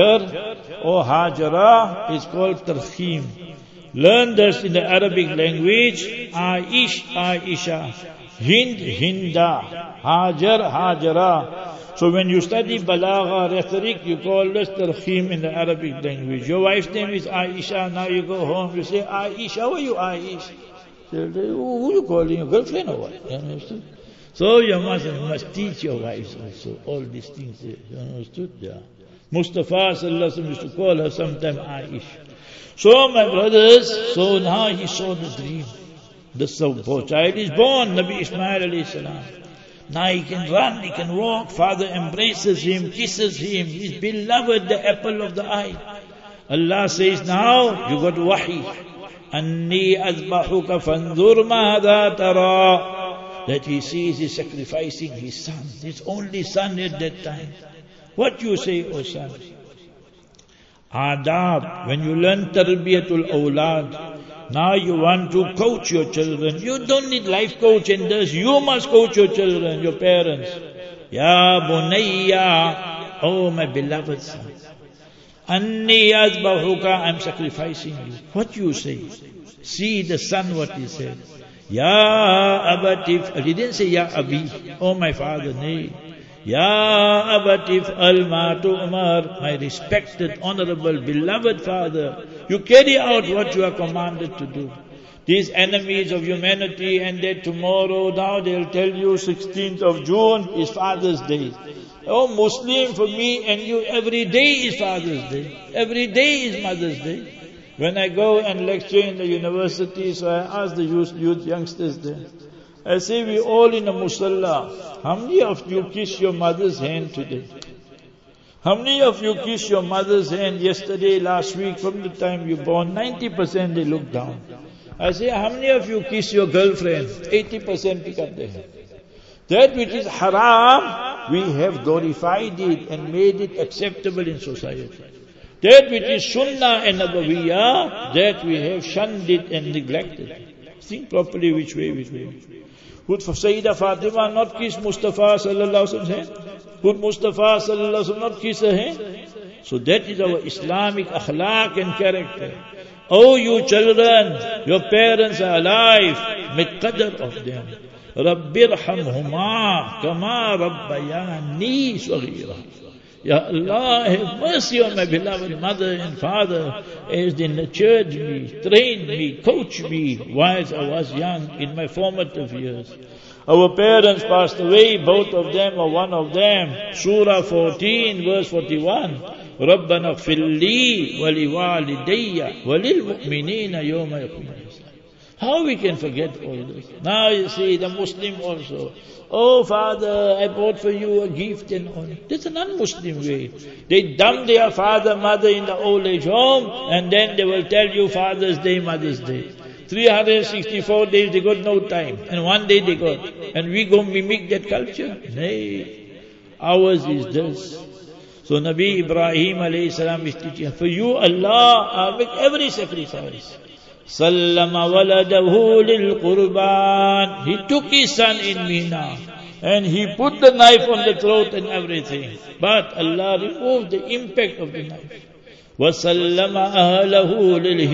Hajar or Hajara, it's called Tarkhim. Learn this in the Arabic language. Aish, Aisha. Hind, Hinda. Hajar, Hajara. So when you study Balagha, rhetoric, you call this Tarkhim in the Arabic language. Your wife's name is Aisha. Now you go home, you say, Aisha, how are you, Aish? So, who are you calling? Your girlfriend or what? You understood? So you must, must teach your wives also all these things. You understood? Yeah. Mustafa sallallahu alaihi wasallam used to call her sometime Aish. So my brothers, so now he saw the dream. The child is born, Nabi Ismail alayhi salam. Now he can run, he can walk. Father embraces him, kisses him. He's beloved, the apple of the eye. Allah says, now you got wahi. Anni azbahuka fanzur madha tara. That he sees he's sacrificing his son, his only son at that time. What you say, O son? Adab, when you learn tarbiyatul awlad, now you want to coach your children. You don't need life coach and this. You must coach your children, your parents. Ya bunayya, oh my beloved son. Anni azbahuka, I'm sacrificing you. What you say? See the son what he said. Ya abatif, he didn't say ya abi, oh my father, nay. Ya abatif al-matu umar, my respected, honorable, beloved father, you carry out what you are commanded to do. These enemies of humanity, and that tomorrow, now they'll tell you sixteenth of June is Father's Day. Oh Muslim, for me and you, every day is Father's Day. Every day is Mother's Day. When I go and lecture in the university, so I ask the youth, youth youngsters there, I say, we all in a musalla. How many of you kiss your mother's hand today? How many of you kiss your mother's hand yesterday, last week, from the time you born? ninety percent they look down. I say, how many of you kiss your girlfriend? eighty percent pick up their hand. That which is haram, we have glorified it and made it acceptable in society. That which is sunnah and nabawiyah, that we have shunned it and neglected. Think properly which way, which way. Would Sayyidah Fatima not kiss Mustafa sallallahu alaihi wasallam's hand? Would Mustafa sallallahu alaihi wasallam not kiss her hand? So that is our Islamic akhlaq and character. Oh, you children, your parents are alive. Make qadr of them. Rabbirhamhuma kama rabbayani saghira. Ya Allah, have mercy on my beloved mother and father as they nurtured me, trained me, coached me whilst I was young in my formative years. Our parents passed away, both of them or one of them. Surah fourteen, verse forty-one. رَبَّنَا اغْفِرْ لِي وَلِوَالِدَيَّ وَلِلْمُؤْمِنِينَ يَوْمَ يَقُومُ الْحِسَابُ. How we can forget all this? Now you see the Muslim also. Oh father, I bought for you a gift and all. That's an un-Muslim way. They dump their father, mother in the old age home and then they will tell you Father's Day, Mother's Day. three hundred sixty-four days they got no time and one day they got. And we go mimic that culture? Nay. Ours is this. So Nabi Ibrahim alayhi salam is teaching, for you Allah, I'll make every sacrifice. Sallama waladahu lil qurban. He took his son in Mina and he put the knife on the throat and everything. But Allah removed the impact of the knife. Wasallama ahlahu lil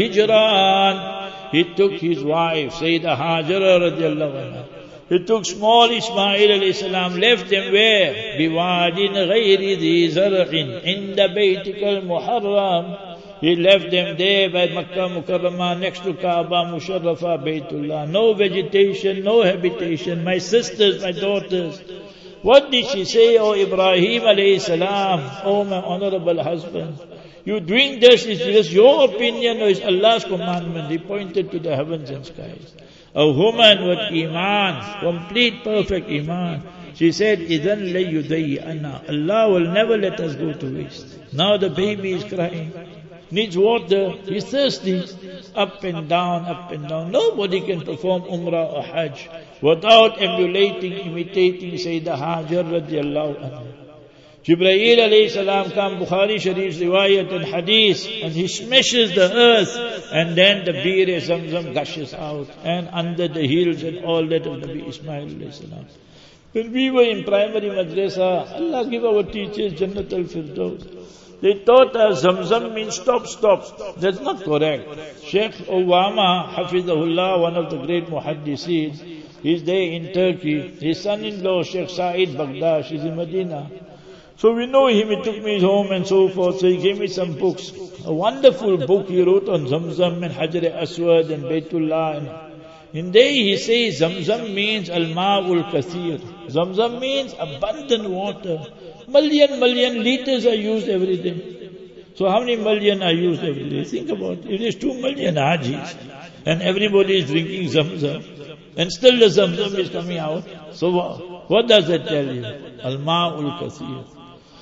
hijran. He took his wife, Sayyidah Hajara radiallahu anha. He took small Ismail alayhi salam, left them where? Biwadin ghayri dhi zar'in inda baytikal muharram. He left them there by Makkah Mukarramah next to Kaaba Musharrafa Baytullah. No vegetation, no habitation. My sisters, my daughters. What did she say, O Ibrahim alayhi salam? O my honorable husband. You doing this, is this your opinion or is Allah's commandment? He pointed to the heavens and skies. A woman with iman, complete perfect iman. She said, Idhan la yudayyi'ana. Allah will never let us go to waste. Now the baby is crying, needs water, he's thirsty. Up and down, up and down. Nobody can perform Umrah or Hajj without emulating, imitating Sayyidah Hajar radiallahu anha. Jibreel alayhi salam come, Bukhari Sharif's riwayat and hadith, and he smashes the earth, and then the beer Zamzam gushes out, and under the hills and all that of Nabi Ismail alayhi salam. When we were in primary madrasa, Allah give our teachers Jannat al-Firdaus. They taught us Zamzam means stop, stop. That's not correct. Sheikh Awama, Hafizahullah, one of the great muhaddiseen, he's there in Turkey. His son-in-law, Sheikh Saeed Bagdash, is in Medina. So we know him, he took me home and so forth, so he gave me some books. A wonderful book he wrote on Zamzam and Hajar Aswad and Baytullah. And in there he says Zamzam means Al-Ma'ul Kathir. Zamzam means abundant water. Million, million liters are used every day. So how many million are used every day? Think about it. It is two million Hajis. And everybody is drinking Zamzam. And still the Zamzam is coming out. So what, what does that tell you? Al-Ma'ul Kathir.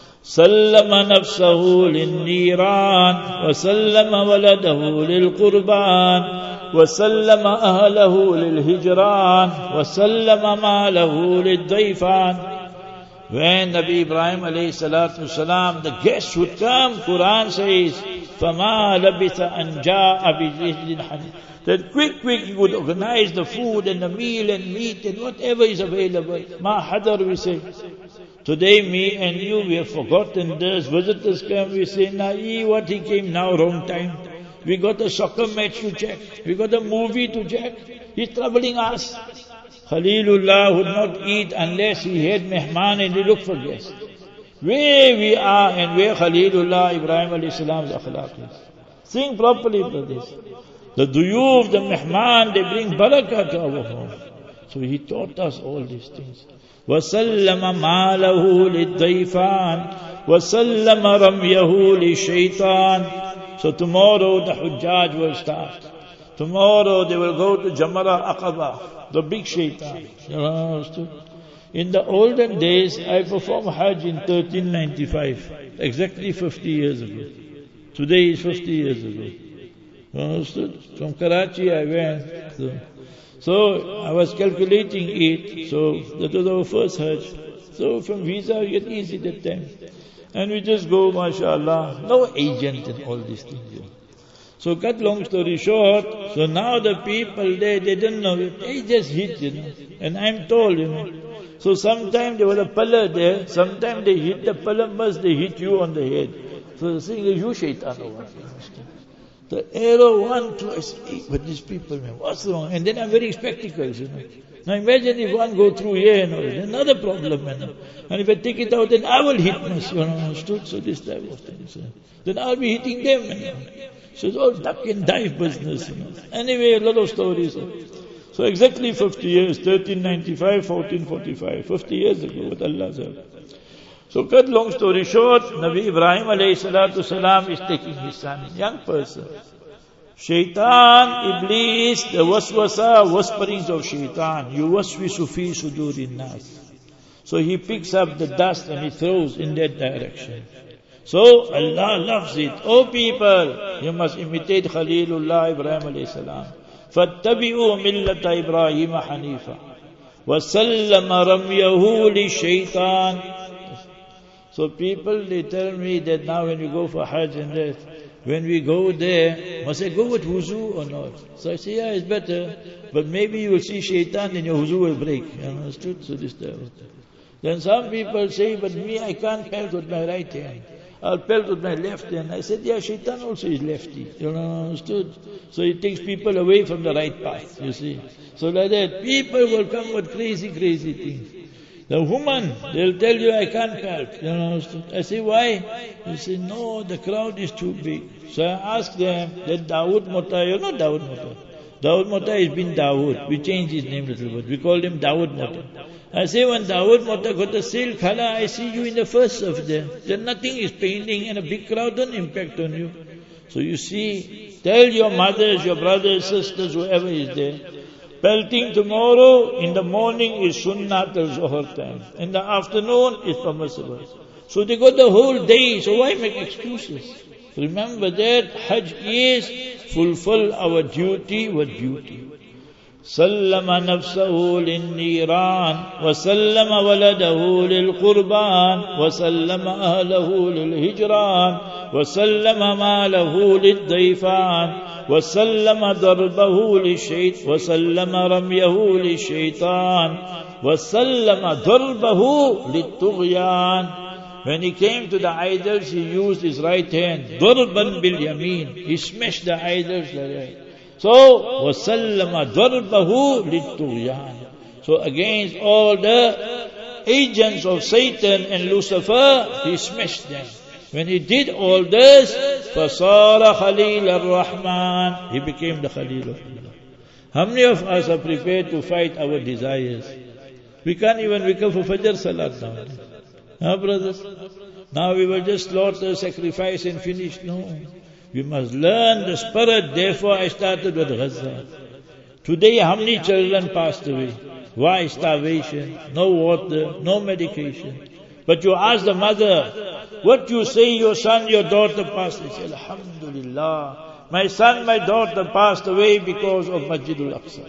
سلم نفسه للنيران وسلم ولده للقربان وسلم أهله للهجران وسلم ماله للضيفان. When Nabi Ibrahim alayhi salatu salam, the guests would come, Quran says, فَمَا لَبِثَ أَنْ جَاءَ بِجِهْدٍ حَنِيٍ. That quick, quick he would organize the food and the meal and meat and whatever is available. Ma hadar we say. Today me and you, we have forgotten this. Visitors come, we say, nah, what he came now, wrong time. We got a soccer match to check. We got a movie to check. He's troubling us. Khalilullah would not eat unless he had mehman and he looked for guests. Where we are and where Khalilullah Ibrahim alayhi salam's akhlaq is. Think properly, brothers. The duyuf, the mehman, they bring barakah to our home. So he taught us all these things. وَسَلَّمَ مَالَهُ لِلضَّيْفَانِ وَسَلَّمَ رَمْيَهُ لِلشَّيْطَانِ. So tomorrow the Hujjaj will start. Tomorrow they will go to Jamara Aqaba, the big shaitan. You understood? In the olden days, I performed Hajj in thirteen ninety-five, exactly fifty years ago. Today is fifty years ago. You understood? From Karachi I went. So, so I was calculating it, so that was our first Hajj. So from visa you get easy that time. And we just go, mashallah, no agent and all these things. You know. So cut long story short, so now the people there, they don't know, they just hit, you know. And I'm told, you know. So sometimes there was a pillar there, sometimes they hit the pillar, must they hit you on the head. So the thing is, you shaitan or what? The arrow one, two, I say, hey, but these people, man, what's wrong? And then I'm wearing spectacles, you know. Now imagine if one go through here, you know, another problem, you know. And if I take it out, then I will hit myself, you know, understood? So this type of things, you know. Then I'll be hitting them, you know. So it's all duck and dive business, you know. Anyway, a lot of stories. You know. So exactly fifty years, thirteen ninety-five, fourteen forty-five, fifty years ago with Allah's help. So cut long story short, Nabi Ibrahim alayhi salatu salam is taking his son, young person. Shaitan, Iblis, the waswasa, whisperings of Shaitan, yuwaswisu fi sudurin nas. So he picks up the dust and he throws in that direction. So Allah loves it. Oh people, you must imitate Khalilullah Ibrahim alayhi salam. فَاتَّبِعُوا مِلَّةَ إِبْرَاهِيمَ حَنِيفًا وَسَلَّمَ رَمْيَهُ لِلشَّيْطَانِ. So people, they tell me that now when we go for Hajj and that, when we go there, must I go with wuzu or not? So I say, yeah, it's better, but maybe you will see shaitan and your wuzu will break. You understood? So this time. Then some people say, but me, I can't pelt with my right hand. I'll pelt with my left hand. I said, yeah, shaitan also is lefty. You understood? So it takes people away from the right path, you see. So like that, people will come with crazy, crazy things. The woman, they'll tell you, I can't pelt. You understood? I say, why? They say, no, the crowd is too big. So I ask them, that Dawood Mota, you know Dawood Mota? Dawood Mota has been Dawood. We changed his name a little bit. We called him Dawood Mota. I say, when Dawood Mota got a sale color, I see you in the first of them. Then nothing is painting and a big crowd don't impact on you. So you see, tell your mothers, your brothers, sisters, whoever is there, pelting tomorrow in the morning is sunnah till Zohar time. In the afternoon is permissible. So they got the whole day, so why make excuses? Remember that Hajj is fulfill our duty with beauty. سلم نفسه للنيران وسلم ولده للقربان وسلم أهله للهجران وسلم ماله للضيفان وسلم ضربه للشيطان وسلم رميه للشيطان وسلم ضربه للطغيان. When he came to the idols, he used his right hand. ضربا باليمين. He smashed the idols like that. So, وَسَلَّمَ ضَرْبَهُ لِلطُّغْيَانِ. So against all the agents of Satan and Lucifer, he smashed them. When he did all this, فَصَارَ خَلِيلَ الرَّحْمَنِ. He became the Khalil of Allah. How many of us are prepared to fight our desires? We can't even wake up for Fajr Salat now. Huh, brothers? Now we will just slaughter, sacrifice and finish. No. We must learn the spirit. Therefore I started with Gaza. Today how many children passed away? Why? Starvation, no water, no medication. But you ask the mother, what you say your son, your daughter passed? They say, Alhamdulillah, my son, my daughter passed away because of Masjidul Aqsa.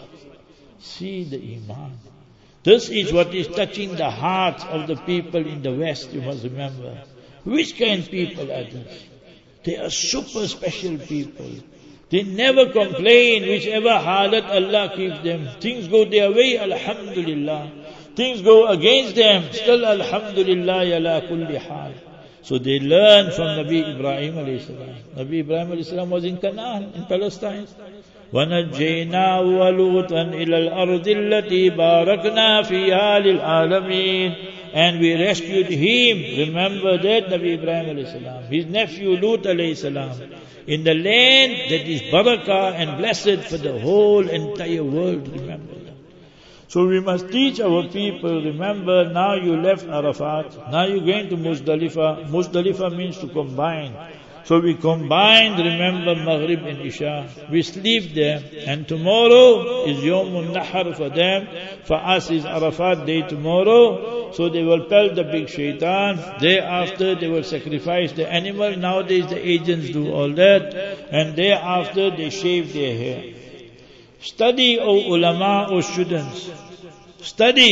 See the Iman. This is what is touching the hearts of the people in the West, you must remember. Which kind of people are these? They are super special people. They never complain, whichever halat Allah keeps them. Things go their way, Alhamdulillah. Things go against them, still Alhamdulillah ala kulli hal. So they learn from Nabi Ibrahim alayhi salam. Nabi Ibrahim alayhi salam was in Canaan, in Palestine. وَنَجَّيْنَاهُ وَلُوطًا إِلَى الْأَرْضِ الَّتِي بَارَكْنَا فِيهَا لِلْعَالَمِينَ. And we rescued him. Remember that, Nabi Ibrahim alayhi salam. His nephew Lut alayhi salam. In the land that is barakah and blessed for the whole entire world. Remember that. So we must teach our people, remember, now you left Arafat, now you're going to Muzdalifah. Muzdalifah means to combine. So we combined, remember, Maghrib and Isha. We sleep there. And tomorrow is Yawmun Nahar for them. For us is Arafat day tomorrow. So they will pelt the big shaitan. Thereafter they will sacrifice the animal. Nowadays the agents do all that. And thereafter they shave their hair. Study, O ulama, O students. Study.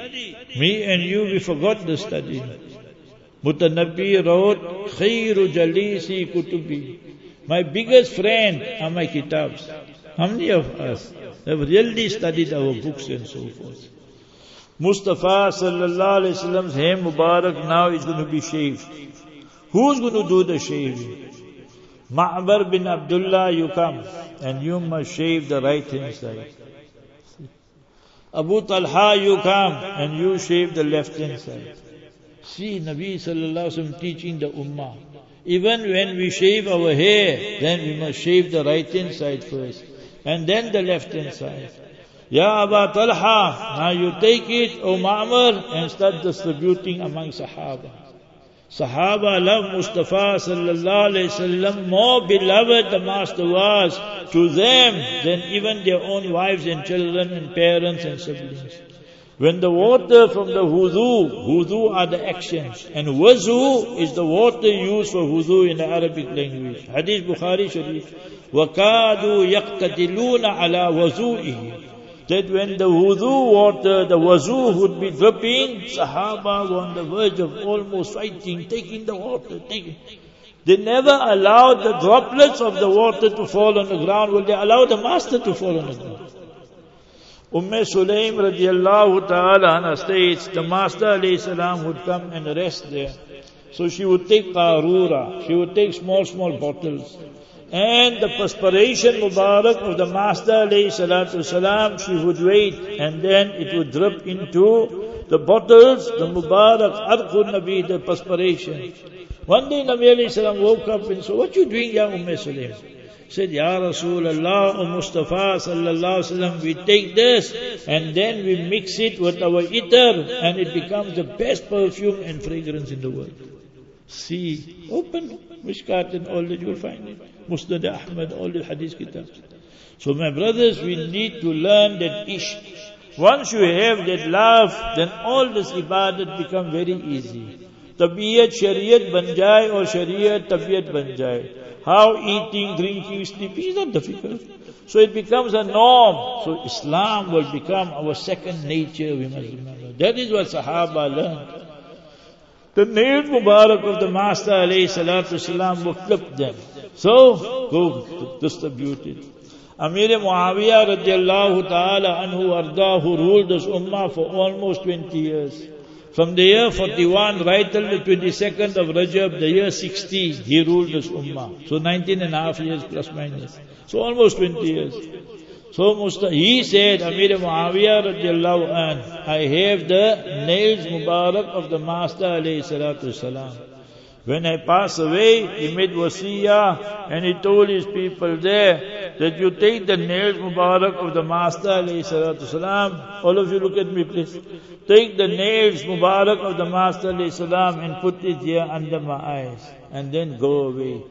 Me and you, we forgot the study. Mutanabbi wrote, Khairu jalisi kutubi. My biggest friend are my kitabs. How many of us have really studied our books and so forth? Mustafa sallallahu alayhi wasallam's hair Mubarak now is going to be shaved. Who's going to do the shaving? Ma'bar bin Abdullah, you come and you must shave the right hand side. Abu Talha, you come and you shave the left hand side. See Nabi sallallahu alayhi wasallam teaching the ummah. Even when we shave our hair, then we must shave the right hand side first and then the left hand side. Ya Abu Talha, now you take it, O Ma'mar, and start distributing among Sahaba. Sahaba love Mustafa sallallahu alayhi wasallam. More beloved the Master was to them than even their own wives and children and parents and siblings. When the water from the wudu, wudu are the actions, and wuzu is the water used for wudu in the Arabic language. Hadith Bukhari Sharif. وَكَادُوا يَقْتَتِلُونَ عَلَى وَزُوئِهِ. That when the wudu water, the wuzu would be dripping, Sahaba were on the verge of almost fighting, taking the water, taking. They never allowed the droplets of the water to fall on the ground. Will they allow the Master to fall on the ground? Umm Sulaim radiallahu ta'ala anha states, the Master alayhi salam would come and rest there. So she would take qarura, she would take small, small bottles. And the perspiration Mubarak of the Master alayhi salatu salam, she would wait and then it would drip into the bottles, the Mubarak, Arqun Nabi, the perspiration. One day Nabi alayhi salam woke up and said, what you doing, Ya Umm Sulaim? Said, Ya Rasulullah, O Mustafa sallallahu alayhi wa sallam, we take this and then we mix it with our itar and it becomes the best perfume and fragrance in the world. See, open Mishkat and all that you will find it. Musnad Ahmad, all the hadith kitabs. So my brothers, we need to learn that ishq. Once you have that love, then all this ibadat become very easy. Tabiyat Shariat ban jaye or Shariat Tabiyat ban jaye. How eating, drinking, sleeping is not difficult. So it becomes a norm. So Islam will become our second nature, we must remember. That is what Sahaba learned. The nails Mubarak of the Master alayhi salatu salam will clip them. So, go distribute it. Amir Muawiyah radiallahu ta'ala anhu arda, who ruled this ummah for almost twenty years. From the year forty-one right till the twenty-second of Rajab, the year sixty, he ruled this ummah. So nineteen and a half years plus minus. So almost twenty years. So Musta, he said, Amir Muawiyah radiallahu anh, I have the nails Mubarak of the Master alayhi salatu salam. When I pass away, he made wasiyah and he told his people there that you take the nails Mubarak of the Master alayhi salatu salam. All of you look at me please. Take the nails Mubarak of the Master alayhi salam and put it here under my eyes and then go away.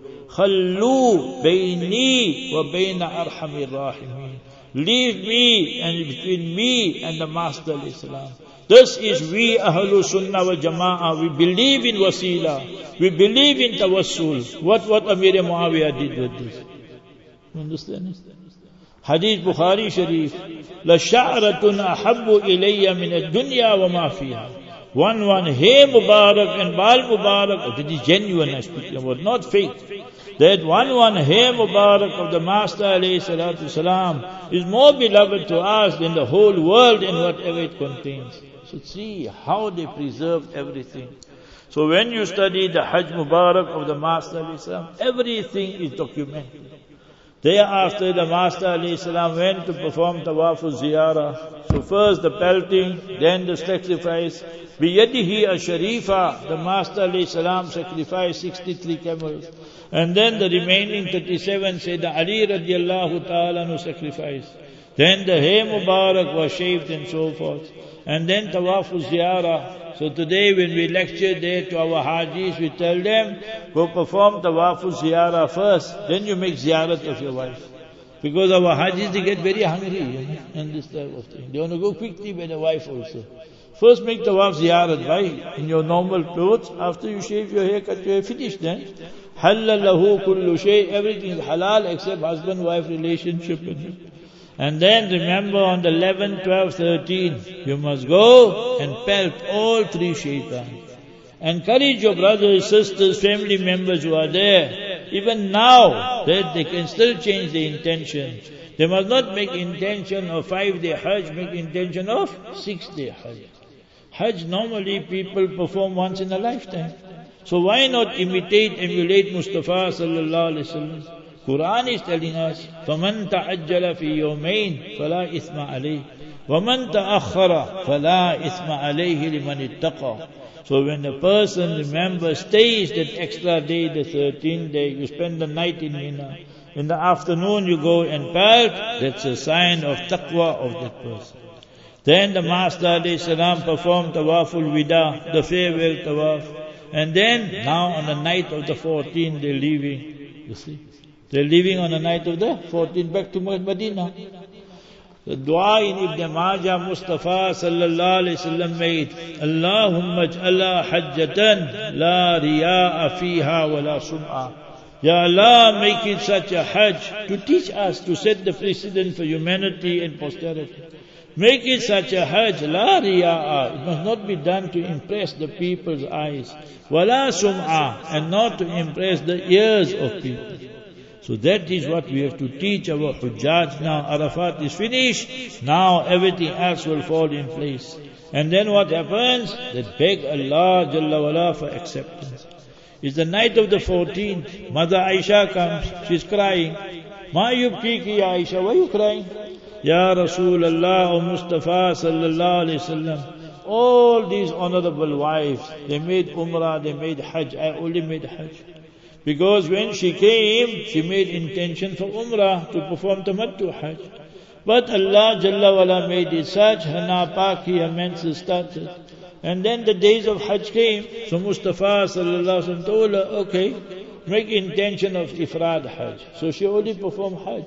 Khallu bayni wa bayna arhamir rahimin. Leave me and between me and the Master alayhi salam. This is we Ahlul Sunnah wal Jama'ah. We believe in wasila. We believe in tawassul. What what Amir Muawiyah did with this? You understand? Hadith Bukhari Sharif. La sha'ratun ahabbu ilayya min ad-dunya wa ma fiha. One one hair Mubarak and bal Mubarak. That is genuine I speak about, not fake. That one one hair Mubarak of the Master alayhi salatu salam is more beloved to us than the whole world and whatever it contains. So see how they preserved everything. So when you study the Hajj Mubarak of the Master alayhi salam, everything is documented. Thereafter the Master alayhi salam went to perform Tawaful Ziyarah. So first the pelting, then the sacrifice. Biyadihi a-sharifa, the Master alayhi salam sacrificed sixty-three camels. And then the remaining thirty-seven, Sayyidina Ali radiallahu ta'ala no sacrificed. Then the hair Mubarak was shaved and so forth. And then Tawaful Ziyarah. So today when we lecture there to our Hajis, we tell them, go perform Tawaful Ziyarah first, then you make Ziyarat of your wife. Because our Hajis, they get very hungry, you know, and this type of thing. They want to go quickly by the wife also. First make Tawaf Ziyarat, why? In your normal clothes, after you shave your hair, cut your hair, finish then. Halal lahu kullu shay, everything is halal except husband-wife relationship. And then remember on the eleventh, twelfth, thirteenth, you must go and pelt all three shaitans. Encourage your brothers, sisters, family members who are there. even now, that they can still change the intention. They must not make intention of five-day Hajj, make intention of six-day Hajj. Hajj normally people perform once in a lifetime. So why not imitate, emulate Mustafa sallallahu alaihi wasallam? Quran is telling us, فَمَنْ تَعَجَّلَ فِي يَوْمَيْنِ فَلَا إِثْمَ عَلَيْهِ وَمَنْ تَأَخَّرَ فَلَا إِثْمَ عَلَيْهِ لِمَنِ اتَّقَى. So when a person, remember, stays that extra day, the thirteenth day, you spend the night in Mina, in the afternoon you go and part, that's a sign of taqwa of that person. Then the Master alayhi salam performed Tawaful Wida, the farewell Tawaf. And then, now on the night of the fourteenth, they're leaving. You see? They're leaving on the night of the fourteenth back to Medina. The dua in Ibn Majah Mustafa sallallahu alayhi wasallam made, Allahumma ja'ala hajjatan la riya'a fiha wa la sum'a. Ya Allah, make it such a hajj to teach us, to set the precedent for humanity and posterity. Make it such a hajj, la riya'a. It must not be done to impress the people's eyes. Wala sum'a, and not to impress the ears of people. So that is what we have to teach our Hujjaj now. Arafat is finished. Now everything else will fall in place. And then what happens? They beg Allah Jalla wala for acceptance. It's the night of the fourteenth. Mother Aisha comes. She's crying. Ma yubki ki ya Aisha, why are you crying? Ya Rasulullah o Mustafa sallallahu alayhi wasallam. All these honorable wives, they made Umrah, they made Hajj. I only made Hajj. Because when she came, she made intention for Umrah to perform Tamattu Hajj. But Allah Jalla wala made it such, her napaki, her menses started. And then the days of Hajj came, so Mustafa sallallahu alaihi wasallam told her, okay, make intention of Ifrad Hajj. So she only performed Hajj.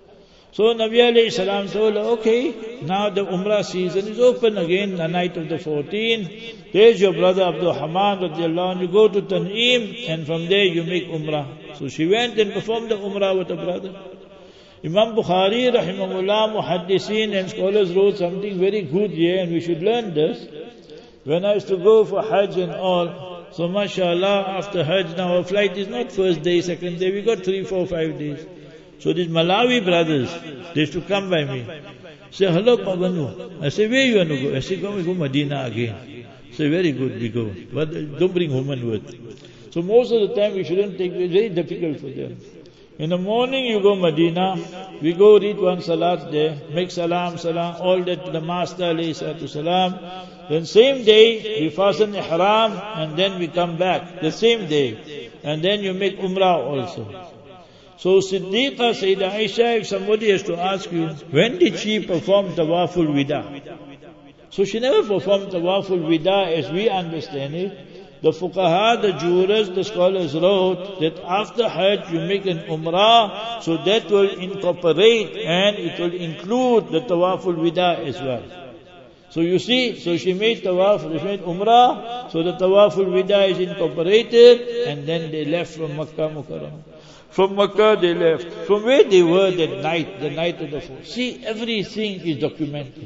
So Nabi alayhi salam told her, okay, now the Umrah season is open again, the night of the fourteenth. There's your brother Abdul Haman radiallahu anhu, you go to Tan'im and from there you make Umrah. So she went and performed the Umrah with her brother. Imam Bukhari rahimahullah, muhaddiseen and scholars wrote something very good here and we should learn this. When I used to go for Hajj and all, so mashallah after Hajj now our flight is not first day, second day, we got three, four, five days. So these Malawi brothers, they used to come by me. Say, hello Pavanu. I say, where you want to go? I say, come we go Medina again. Say, very good, we go. But don't bring woman with. So most of the time we shouldn't take, it's very difficult for them. In the morning you go Medina, we go read one salat there, make salam, salam, all that to the Master alayhi salatu salam. Then same day we fasten ihram and then we come back, the same day. And then you make Umrah also. So Siddiqa, Sayyidah Aisha, if somebody has to ask you, when did she perform Tawaful Wida? So she never performed Tawaful Wida as we understand it. The fuqaha, the jurors, the scholars wrote that after Hajj you make an Umrah, so that will incorporate and it will include the Tawaful Wida as well. So you see, so she made Tawaf, she made Umrah, so the Tawaful Wida is incorporated and then they left from Makkah Mukarram. From Makkah they left. From where they were that night, the night of the fourth. See, everything is documented.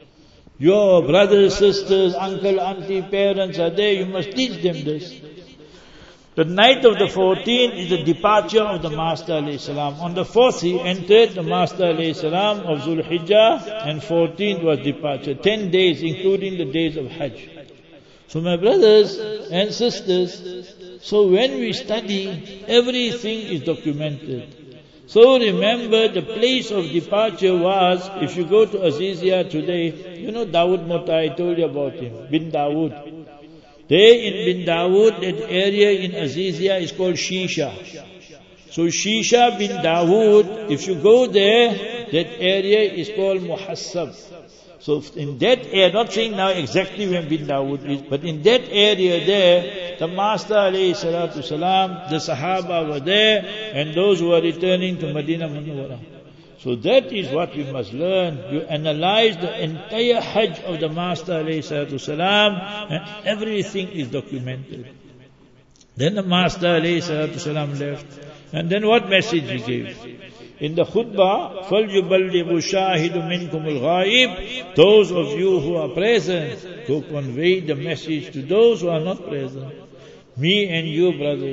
Your brothers, sisters, uncle, auntie, parents are there, you must teach them this. The night of the fourteenth is the departure of the Master alayhi salam. On the fourth he entered the Master alayhi salam of Zul Hijjah and fourteenth was departure. Ten days including the days of Hajj. So my brothers and sisters, so when we study, everything is documented. So remember the place of departure was, if you go to Azizia today, you know Dawood Mota, I told you about him, bin Dawood. There in bin Dawood, that area in Azizia is called Shisha. So Shisha bin Dawood, if you go there, that area is called Muhassab. So in that area, not saying now exactly when bin Dawood is, but in that area there, the Master alayhi salatu salam, the Sahaba were there, and those who were returning to Medina Munawwara. So that is what we must learn. You analyze the entire Hajj of the Master alayhi salatu salam, and everything is documented. Then the Master alayhi salatu salam left. And then what message he gave? In the khutbah, فَلْيُبَلِّغُ شَاهِدُ مِنْكُمُ الْغَائِبِ, those of you who are present, go convey the message to those who are not present. Me and you, brothers.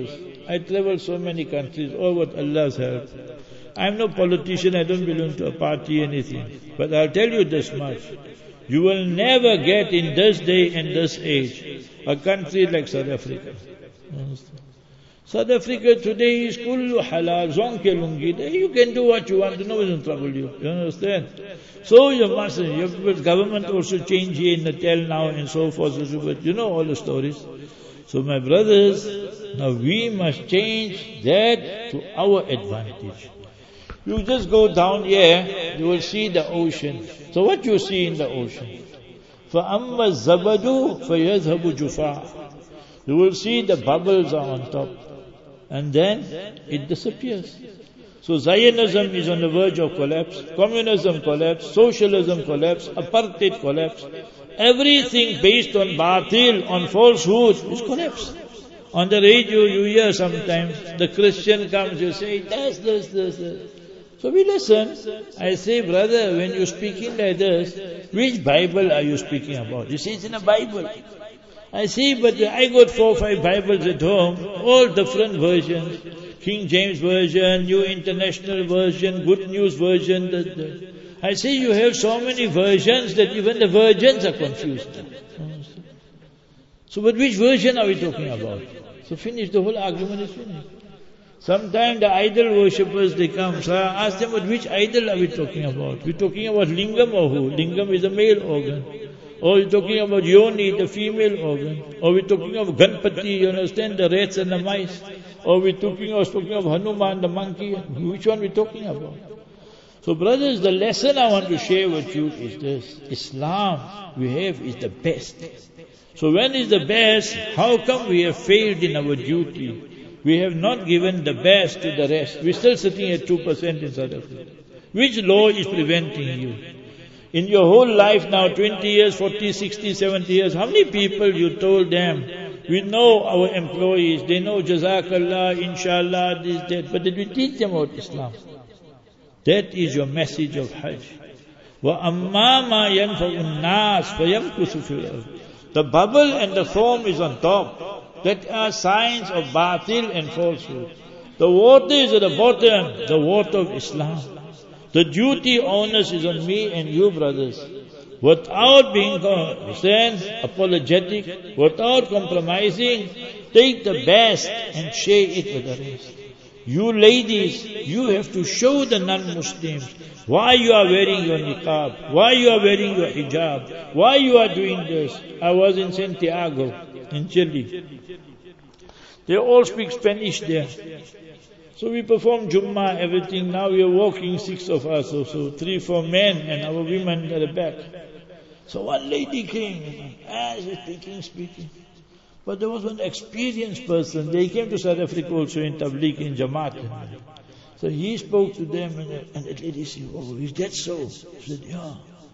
I travel so many countries, all with Allah's help. I'm no politician, I don't belong to a party, anything. But I'll tell you this much. You will never get in this day and this age a country like South Africa. Understand? South Africa today is kullu halal, zonke lungi. You can do what you want, no one will trouble you. You understand? So you must, your government also change here in Natal now and so forth, but you know all the stories. So my brothers, now we must change that to our advantage. You just go down here, you will see the ocean. So what you see in the ocean? فَأَمَّا الزَّبَدُ فَيَذْهَبُ جُفَاءً. You will see the bubbles are on top. And then it disappears. So Zionism is on the verge of collapse, communism collapse, socialism collapse, apartheid collapse. Everything based on batil, on falsehood is collapsed. On the radio you hear sometimes, the Christian comes, you say, this, this, this, this. So we listen. I say, brother, when you're speaking like this, which Bible are you speaking about? You say, it's in a Bible. I say, but I got four or five Bibles at home, all different versions. King James Version, New International Version, Good News Version. The, the. I say, you have so many versions that even the virgins are confused. So, but which version are we talking about? So finish, the whole argument is finished. Sometimes the idol worshippers, they come. So I ask them, but which idol are we talking about? We're talking about lingam or who? Lingam is a male organ. Or we're talking about yoni, the female organ. Or we're talking of Ganpati, you understand, the rats and the mice. Or we're talking of, talking of Hanuman, the monkey. Which one we're talking about? So brothers, the lesson I want to share with you is this. Islam we have is the best. So when is the best? How come we have failed in our duty? We have not given the best to the rest. We're still sitting at two percent in South Africa. Which law is preventing you? In your whole life now, twenty years, forty, sixty, seventy years, how many people you told them, we know our employees, they know Jazakallah, Inshallah, this, that, but did we teach them about Islam? That is your message of Hajj. وَأَمَّا مَا يَنْفَعُ النَّاسِ فَيَمْكُثُ فِي الْأَرْضِ. The bubble and the foam is on top. That are signs of batil and falsehood. The water is at the bottom, the water of Islam. The duty onus is on me and you, brothers. Without being understand, apologetic, without compromising, take the best and share it with the rest. You ladies, you have to show the non-Muslims why you are wearing your niqab, why you are wearing your hijab, why you are doing this. I was in Santiago, in Chile. They all speak Spanish there. So we perform Jummah, everything. Now we are walking, six of us or so, three, four men and our women at the back. So one lady came, and she's speaking, speaking. But there was one experienced person. They came to South Africa also in Tabligh, in Jamaat. So he spoke to them and, and that lady said, oh, is that so? She said, yeah.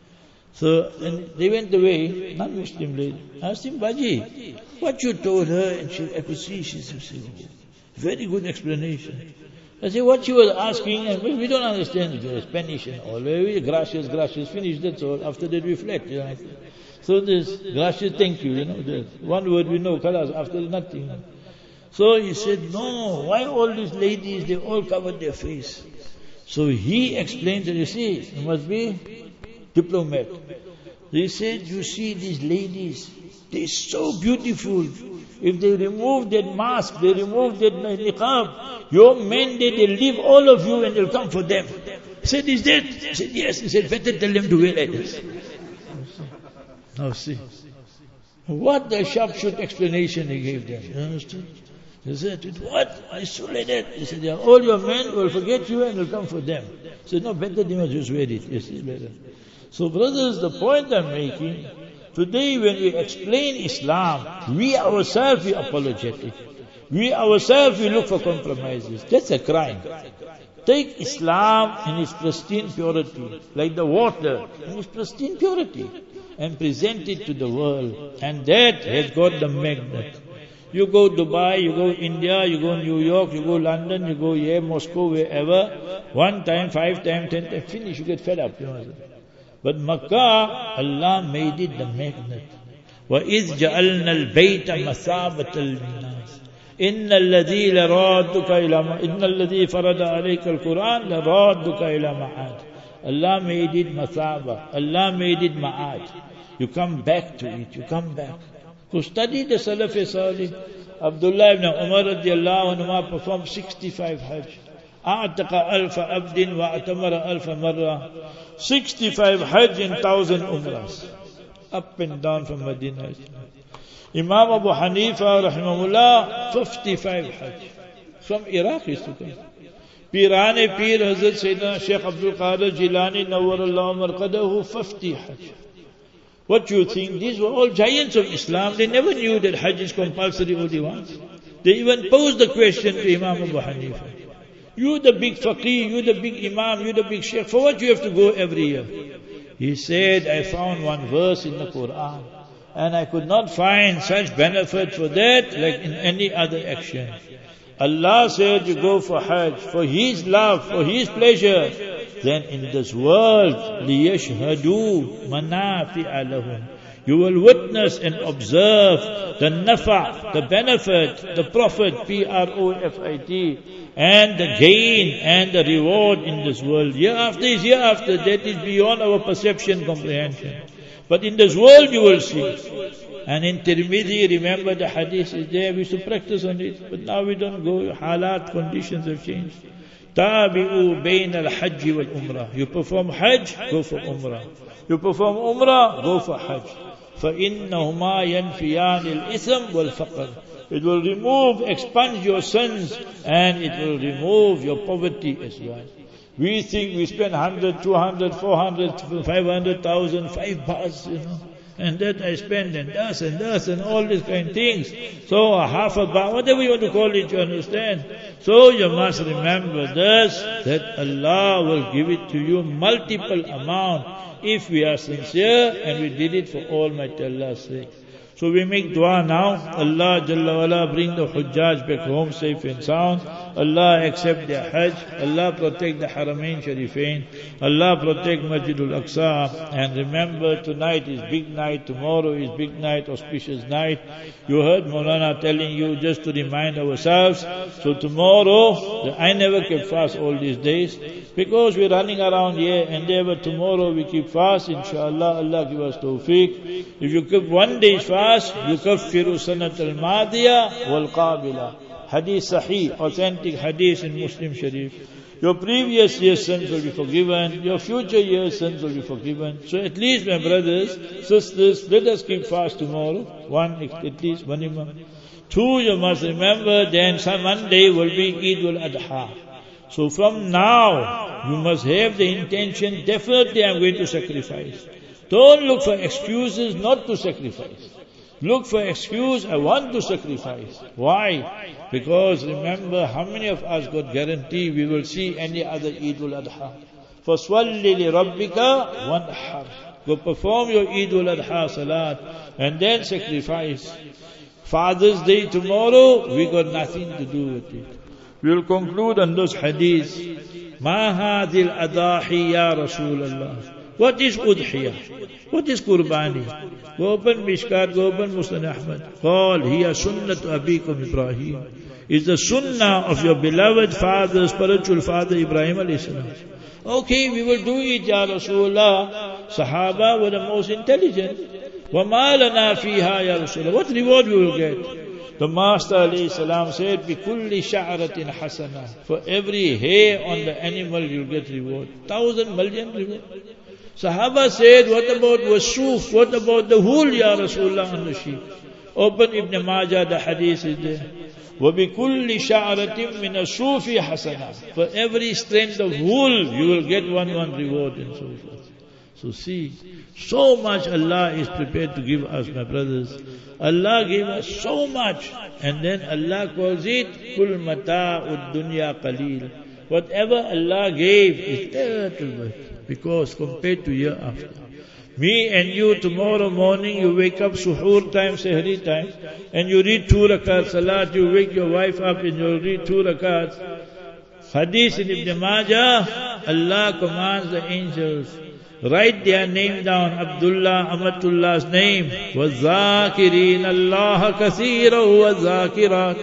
So and they went away, non-Muslim lady. I asked him, Baji, what you told her? And she, I could see, she said, oh, very good explanation. I said, what she was asking, and we, we don't understand Spanish and all. We, gracias, gracias, finish, that's all. After that we fled. You know. So this, gracias, thank you, you know. The one word we know, kalas, after nothing. So he said, no, why all these ladies, they all covered their face? So he explained that, you see, it must be diplomat. He said, you see these ladies, they're so beautiful. If they remove that mask, they remove that niqab, your men, they, they leave all of you and they'll come for them. He said, is that? He said, yes. He said, better tell them to wear like this. Now see, what the sharpshoot explanation he gave them. You understand? He said, what? I saw like that. He said, yeah, all your men will forget you and will come for them. He said, no, better they must just wear it. Yes, it's better. So brothers, the point I'm making, today when we explain Islam, we ourselves we apologetic. We ourselves we look for compromises. That's a crime. Take Islam in its pristine purity, like the water in its pristine purity, and present it to the world. And that has got the magnet. You go Dubai, you go India, you go New York, you go London, you go here, Moscow, wherever, one time, five times, ten times, finish, you get fed up. You know. But Makkah, Allah made it the magnet. وَإِذْ جَعَلْنَا الْبَيْتَ مَثَابَةً لِلنَّاسِ. إِنَّ الَّذِي لَرَادُّكَ إِلَى إِنَّ الَّذِي فَرَضَ عَلَيْكَ الْقُرْآنَ لَرَادُّكَ إِلَى مَعَادٍ. Allah made it mathaba. Allah made it ma'ad. You come back to it. You come back. Go study the Salaf Salih. Abdullah ibn Umar radiallahu anhu performed sixty-five Hajj. أَعْتَقَ أَلْفَ عَبْدٍ وَأَعْتَمَرَ أَلْفَ مَرَّةٍ. sixty-five Hajj and one thousand Umrahs. Up and down from Medina. Imam Abu Hanifa rahimahullah, fifty-five Hajj. From Iraq used to come. Pirane Pir Hazrat Sayyidina Shaykh Abdul Qadir Jilani Nawwarallahu Marqadahu, fifty Hajj. What do you think? These were all giants of Islam. They never knew that Hajj is compulsory only once. They even posed the question to Imam Abu Hanifa. You the big faqih, you the big imam, you the big sheikh, for what you have to go every year? He said, I found one verse in the Quran and I could not find such benefit for that like in any other action. Allah said you go for Hajj, for His love, for His pleasure. Then in this world, لِيَشْهَدُوا مَنَافِعَ لَهُمْ, you will witness and observe the nafa, the benefit, the profit, P R O F I T, and the gain and the reward in this world. Year after is year after, that is beyond our perception, comprehension. But in this world you will see. And in Tirmidhi, remember the hadith is there, we used to practice on it, but now we don't go, halat, conditions have changed. Tabi'u bayn al-hajj wal-umrah. You perform hajj, go for umrah. You perform umrah, go for hajj. فَإِنَّهُمَا يَنْفِيَانِ الْإِثْمِ وَالْفَقْرِ. It will remove, expunge your sins, and it will remove your poverty as well. We think we spend one hundred, two hundred, four hundred, five hundred thousand, five bars, you know. And that I spend and this and this and all these kind of things. So a half a bar, whatever you want to call it, you understand. So you must remember this, that Allah will give it to you multiple amount if we are sincere and we did it for Almighty Allah's sake. So we make dua now. Allah Jalla wala bring the Hujjaj back home safe and sound. Allah accept their Hajj. Allah protect the Haramain Sharifain. Allah protect Masjidul Aqsa. And remember, tonight is big night, tomorrow is big night, auspicious night. You heard Maulana telling you just to remind ourselves. So tomorrow, I never kept fast all these days because we're running around here and there, but tomorrow we keep fast. Inshallah, Allah give us tawfiq. If you keep one day's fast, you kaffiru sanat al-madiya wal-qabila. Hadith Sahih, authentic hadith in Muslim Sharif. Your previous year's sins will be forgiven, your future year's sins will be forgiven. So at least, my brothers, sisters, let us keep fast tomorrow. One, at least, one imam. Two, you must remember, then some Monday will be Eid al-Adha. So from now, you must have the intention, definitely I'm going to sacrifice. Don't look for excuses not to sacrifice. Look for excuse, I want to sacrifice. Why? Because remember, how many of us got guarantee we will see any other Eid al-Adha? فَصَوَلِّ لِرَبِّكَ وَانْحَرْ. Go perform your Eid al-Adha salat and then sacrifice. Father's Day tomorrow, we got nothing to do with it. We will conclude on those hadiths. مَا هَذِي الْأَضَاحِي يَا رَسُولَ اللَّهِ. What is udhiyah? What is qurbani? Go open Mishkat, go open Musnad Ahmad. Qal hiya sunnatu abikum Ibrahim. It's the sunnah of your beloved father, spiritual father Ibrahim alayhi salam. Okay, we will do it, Ya Rasulullah. Sahaba were the most intelligent. وَمَا لَنَا فِيهَا يَا Rasulullah. What reward we will get? The Master alayhi salam said, بِكُلِّ شَعْرَةٍ حَسَنَةٍ. For every hair on the animal you'll get reward. Thousand million reward. Sahaba said, what about wasuf? What about the wool, Ya Rasulullah, on the sheep? Open Ibn Majah, the hadith is there. وَبِكُلِّ شَعْرَةٍ مِنَ الصُّوفِ حَسَنًا. For every strand of wool, you will get one one reward and so forth. So see, so much Allah is prepared to give us, my brothers. Allah gave us so much. And then Allah calls it, كُلْ مَتَاعُ الدُّنْيَا قَلِيلٌ. Whatever Allah gave is little bit. Because compared to year after. Me and you tomorrow morning, you wake up suhoor time, sehri time, and you read two rakats salat, you wake your wife up and you read two rakats. Hadith in Ibn Majah, Allah commands the angels, write their name down, Abdullah, Amatullah's name, وَالذَّاكِرِينَ اللَّهَ كَثِيرًا وَالذَّاكِرَاتِ.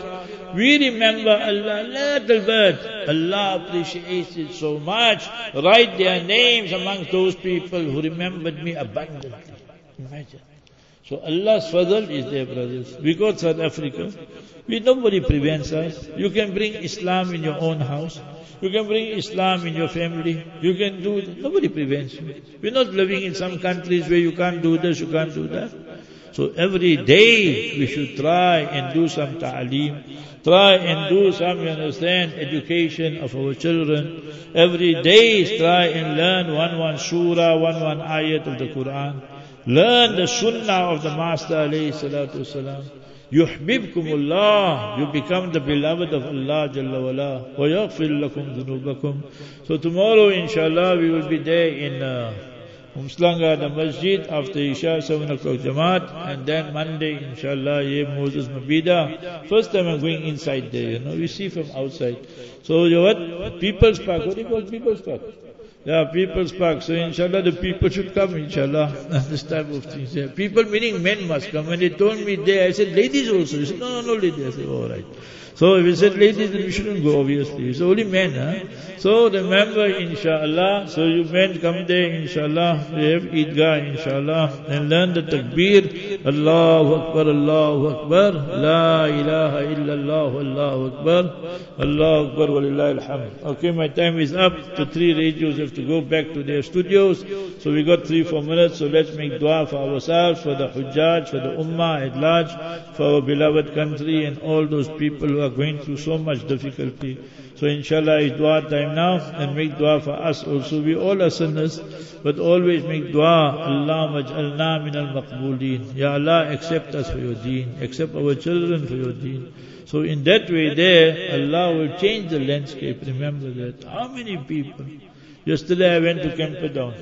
We remember Allah little bit. Allah appreciates it so much. Write their names amongst those people who remembered me abundantly. Imagine. So Allah's fadl is there, brothers. We go to South Africa. We, nobody prevents us. You can bring Islam in your own house. You can bring Islam in your family. You can do it. Nobody prevents you. We're not living in some countries where you can't do this, you can't do that. So every day we should try and do some ta'aleem. Try and do some, you understand, education of our children. Every day try and learn one one surah, one one ayat of the Quran. Learn the sunnah of the Master alayhi salatu wasalam. Yuhbibkumullah, you become the beloved of Allah Jalla wala. Wa yaghfir lakum dhunubakum. So tomorrow inshallah we will be there in uh, Umslanga, the masjid after Isha, seven o'clock Jamaat, and then Monday inshallah, Ye Moses Mabida. First time I'm going inside there, you know, we see from outside. So you what? People's Park, what do you call People's Park? Yeah, People's Park. So inshallah the people should come, inshallah. This type of things. Yeah. People meaning men must come. When they told me there, I said ladies also. He said, no, no, no ladies. I said, all right. So if we said ladies, then we shouldn't go, obviously. It's only men, huh? So remember, inshallah, so you men come there, inshallah, we have Eidgah, inshallah, and learn the takbir, Allahu Akbar, Allahu Akbar, La ilaha illallah, Allahu Akbar, Allahu Akbar, walillahi alhamd. Okay, my time is up. The three radios have to go back to their studios. So we got three, four minutes, so let's make dua for ourselves, for the Hujjaj, for the Ummah at large, for our beloved country and all those people who are going through so much difficulty. So inshallah is dua time now, and make dua for us also. We all are sinners, but always make dua. Allahumma aj'alna min al-maqbooleen. Ya Allah, accept us for your deen, accept our children for your deen. So in that way there, Allah will change the landscape. Remember that. How many people? Yesterday I went to Camperdown.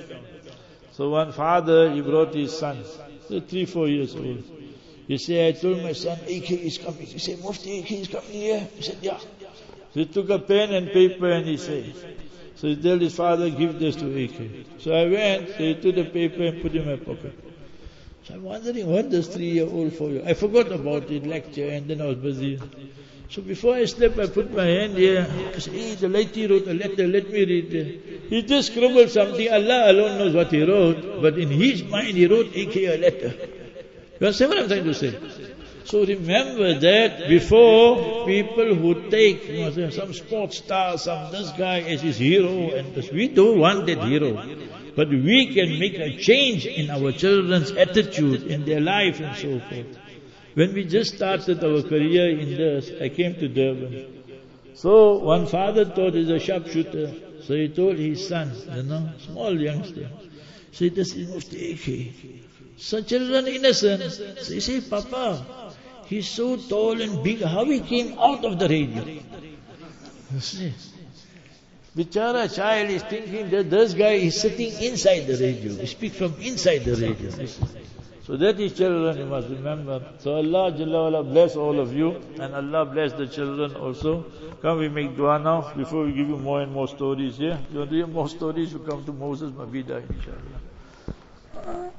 So one father, he brought his son, three, four years old. He said, I told my son, A K is coming. He said, Mufti, A K is coming here. He said, yeah. So he took a pen and paper and he said, so he told his father, give this to A K. So I went, so he took the paper and put it in my pocket. So I'm wondering, what does three-year-old for you? I forgot about it, lecture, and then I was busy. So before I slept, I put my hand here. I said, hey, the lady wrote a letter, let me read it. He just scribbled something. Allah alone knows what he wrote. But in his mind, he wrote A K a letter. You understand what I'm trying to say? So remember that before people who take, you know, some sports star, some this guy as his hero, and this, we don't want that hero. But we can make a change in our children's attitude, in their life and so forth. When we just started our career in this, I came to Durban. So one father thought he's a sharpshooter. So he told his son, you know, small youngster, say, this is Mufti A K. So children innocent. So he said, Papa, he's so tall and big, how he came out of the radio? You see, Bichara child is thinking that this guy is sitting inside the radio. He speaks from inside the radio. So that is children, you must remember. So Allah Jalla wala bless all of you, and Allah bless the children also. Come, we make dua now, before we give you more and more stories here. You want to hear more stories, you come to Moses Mabida, inshallah.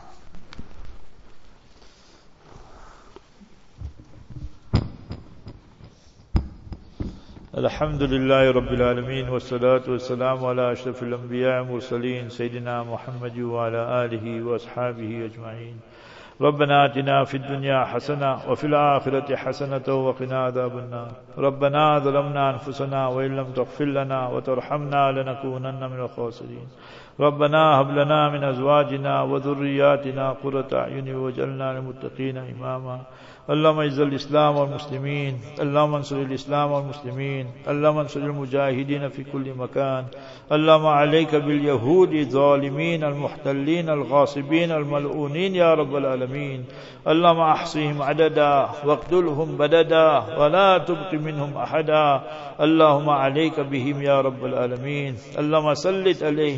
Alhamdulillahi Rabbil Alameen, wa salatu wa salamu ala ashrafil anbiya wa mursaleen, Sayyidina Muhammad wa ala alihi wa ashabihi ajma'in. ربنا آتنا في الدنيا حسنة وفي الآخرة حسنة وقنا عذاب النار. ربنا ظلمنا أنفسنا وإن لم تغفر لنا وترحمنا لنكونن من الخاسرين. ربنا هب لنا من أزواجنا وذرياتنا قرة أعين واجعلنا للمتقين إماما. اللهم اعز الإسلام والمسلمين، اللهم انصر الإسلام والمسلمين، اللهم انصر المجاهدين في كل مكان. اللهم عليك باليهود الظالمين المحتلين الغاصبين الملعونين يا رب العالمين. اللهم احصهم عددا واقتلهم بددا ولا تبق منهم أحدا. اللهم عليك بهم يا رب العالمين. اللهم سلط عليهم كلب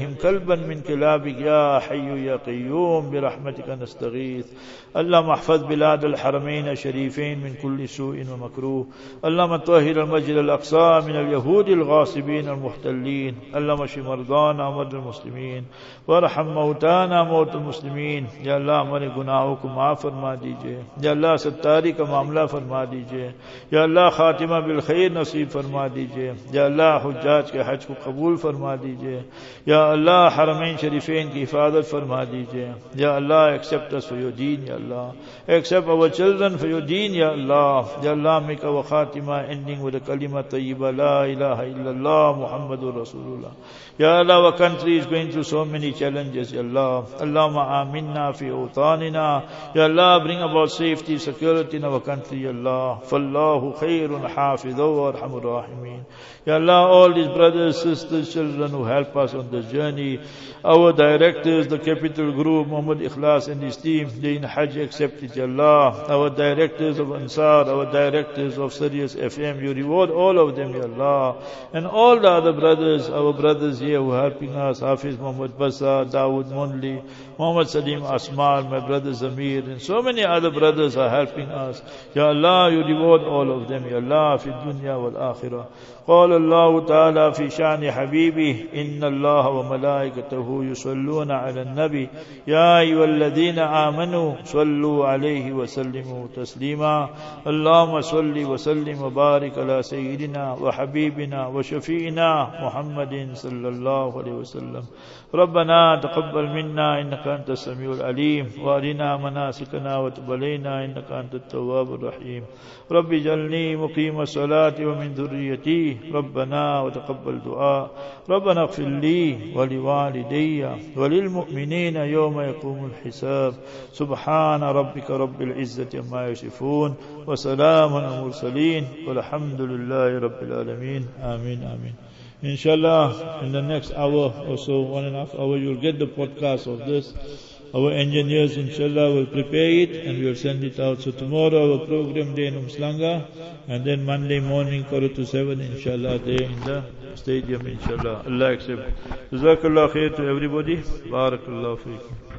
كلبا من كلابك يا حي يا قيوم برحمتك نستغيث. اللهم احفظ بلاد الحرمين الشريفين من كل سوء ومكروه. اللهم طهر المسجد الأقصى من اليهود الغاصبين المحتلين. اللهم اشف مرضانا ومرضى المسلمين وارحم موتانا موت المسلمين. या अल्लाह हमारे गुनाहों को माफ फरमा दीजिए. या अल्लाह सत्तारी का मामला फरमा दीजिए. या अल्लाह खातिमा बिल खैर नसीब फरमा दीजिए. या अल्लाह हुज्जाज के हज को कबूल फरमा दीजिए. या अल्लाह हरमैन शरीफैन की हिफाजत फरमा दीजिए. या अल्लाह accept us for your deen. Ya Allah, accept our children for your deen. Ya Allah, Ya Allah, make our khatima ending with a kalima tayyiba la ilaha illallah Muhammadur Rasulullah. Ya Allah, our country is going through so many challenges. Ya Allah, Allahumma aminna fi utanina. Ya Allah, bring about safety, security in our country. Ya Allah, fallahu khairun hafidhu wa arhamur rahimin. Ya Allah, all these brothers, sisters, children who help us on this journey, our directors, the capital group, Muhammad Ikhlas and his team, they in Hajj accepted. Ya Allah, our directors of Ansar, our directors of Sirius F M, you reward all of them, Ya Allah, and all the other brothers, our brothers here who are helping us, Hafiz Muhammad Basa, Dawood Monli, Muhammad Salim Asmal, my brother Zamir, and so many other brothers are helping us. Ya Allah, you reward all of them, Ya Allah, fi dunya wal akhirah. قال الله تعالى في شأن حبيبه إن الله وملائكته يصلون على النبي يا أيها الذين آمنوا صلوا عليه وسلموا تسليما. اللهم صل وسلم وبارك على سيدنا وحبيبنا وشفيعنا محمد صلى الله عليه وسلم. ربنا تقبل منا إنك أنت السميع العليم وأرنا مناسكنا وتب علينا إنك أنت التواب الرحيم. رب اجعلني مقيم الصلاة ومن ذريتي ربنا وتقبل دعاء. ربنا اغفر لي ولوالدي وللمؤمنين يوم يقوم الحساب. سبحان ربك رب العزة عما يصفون وسلام على المرسلين والحمد لله رب العالمين. آمين آمين. Inshallah, in the next hour or so, one and a half hour, you'll get the podcast of this. Our engineers, inshallah, will prepare it and we'll send it out. So tomorrow, our program day in Umslanga, and then Monday morning, quarter to seven, inshallah, there in the stadium, inshallah. Allah accept. Jazakallah khair to everybody. Barakallah feekum.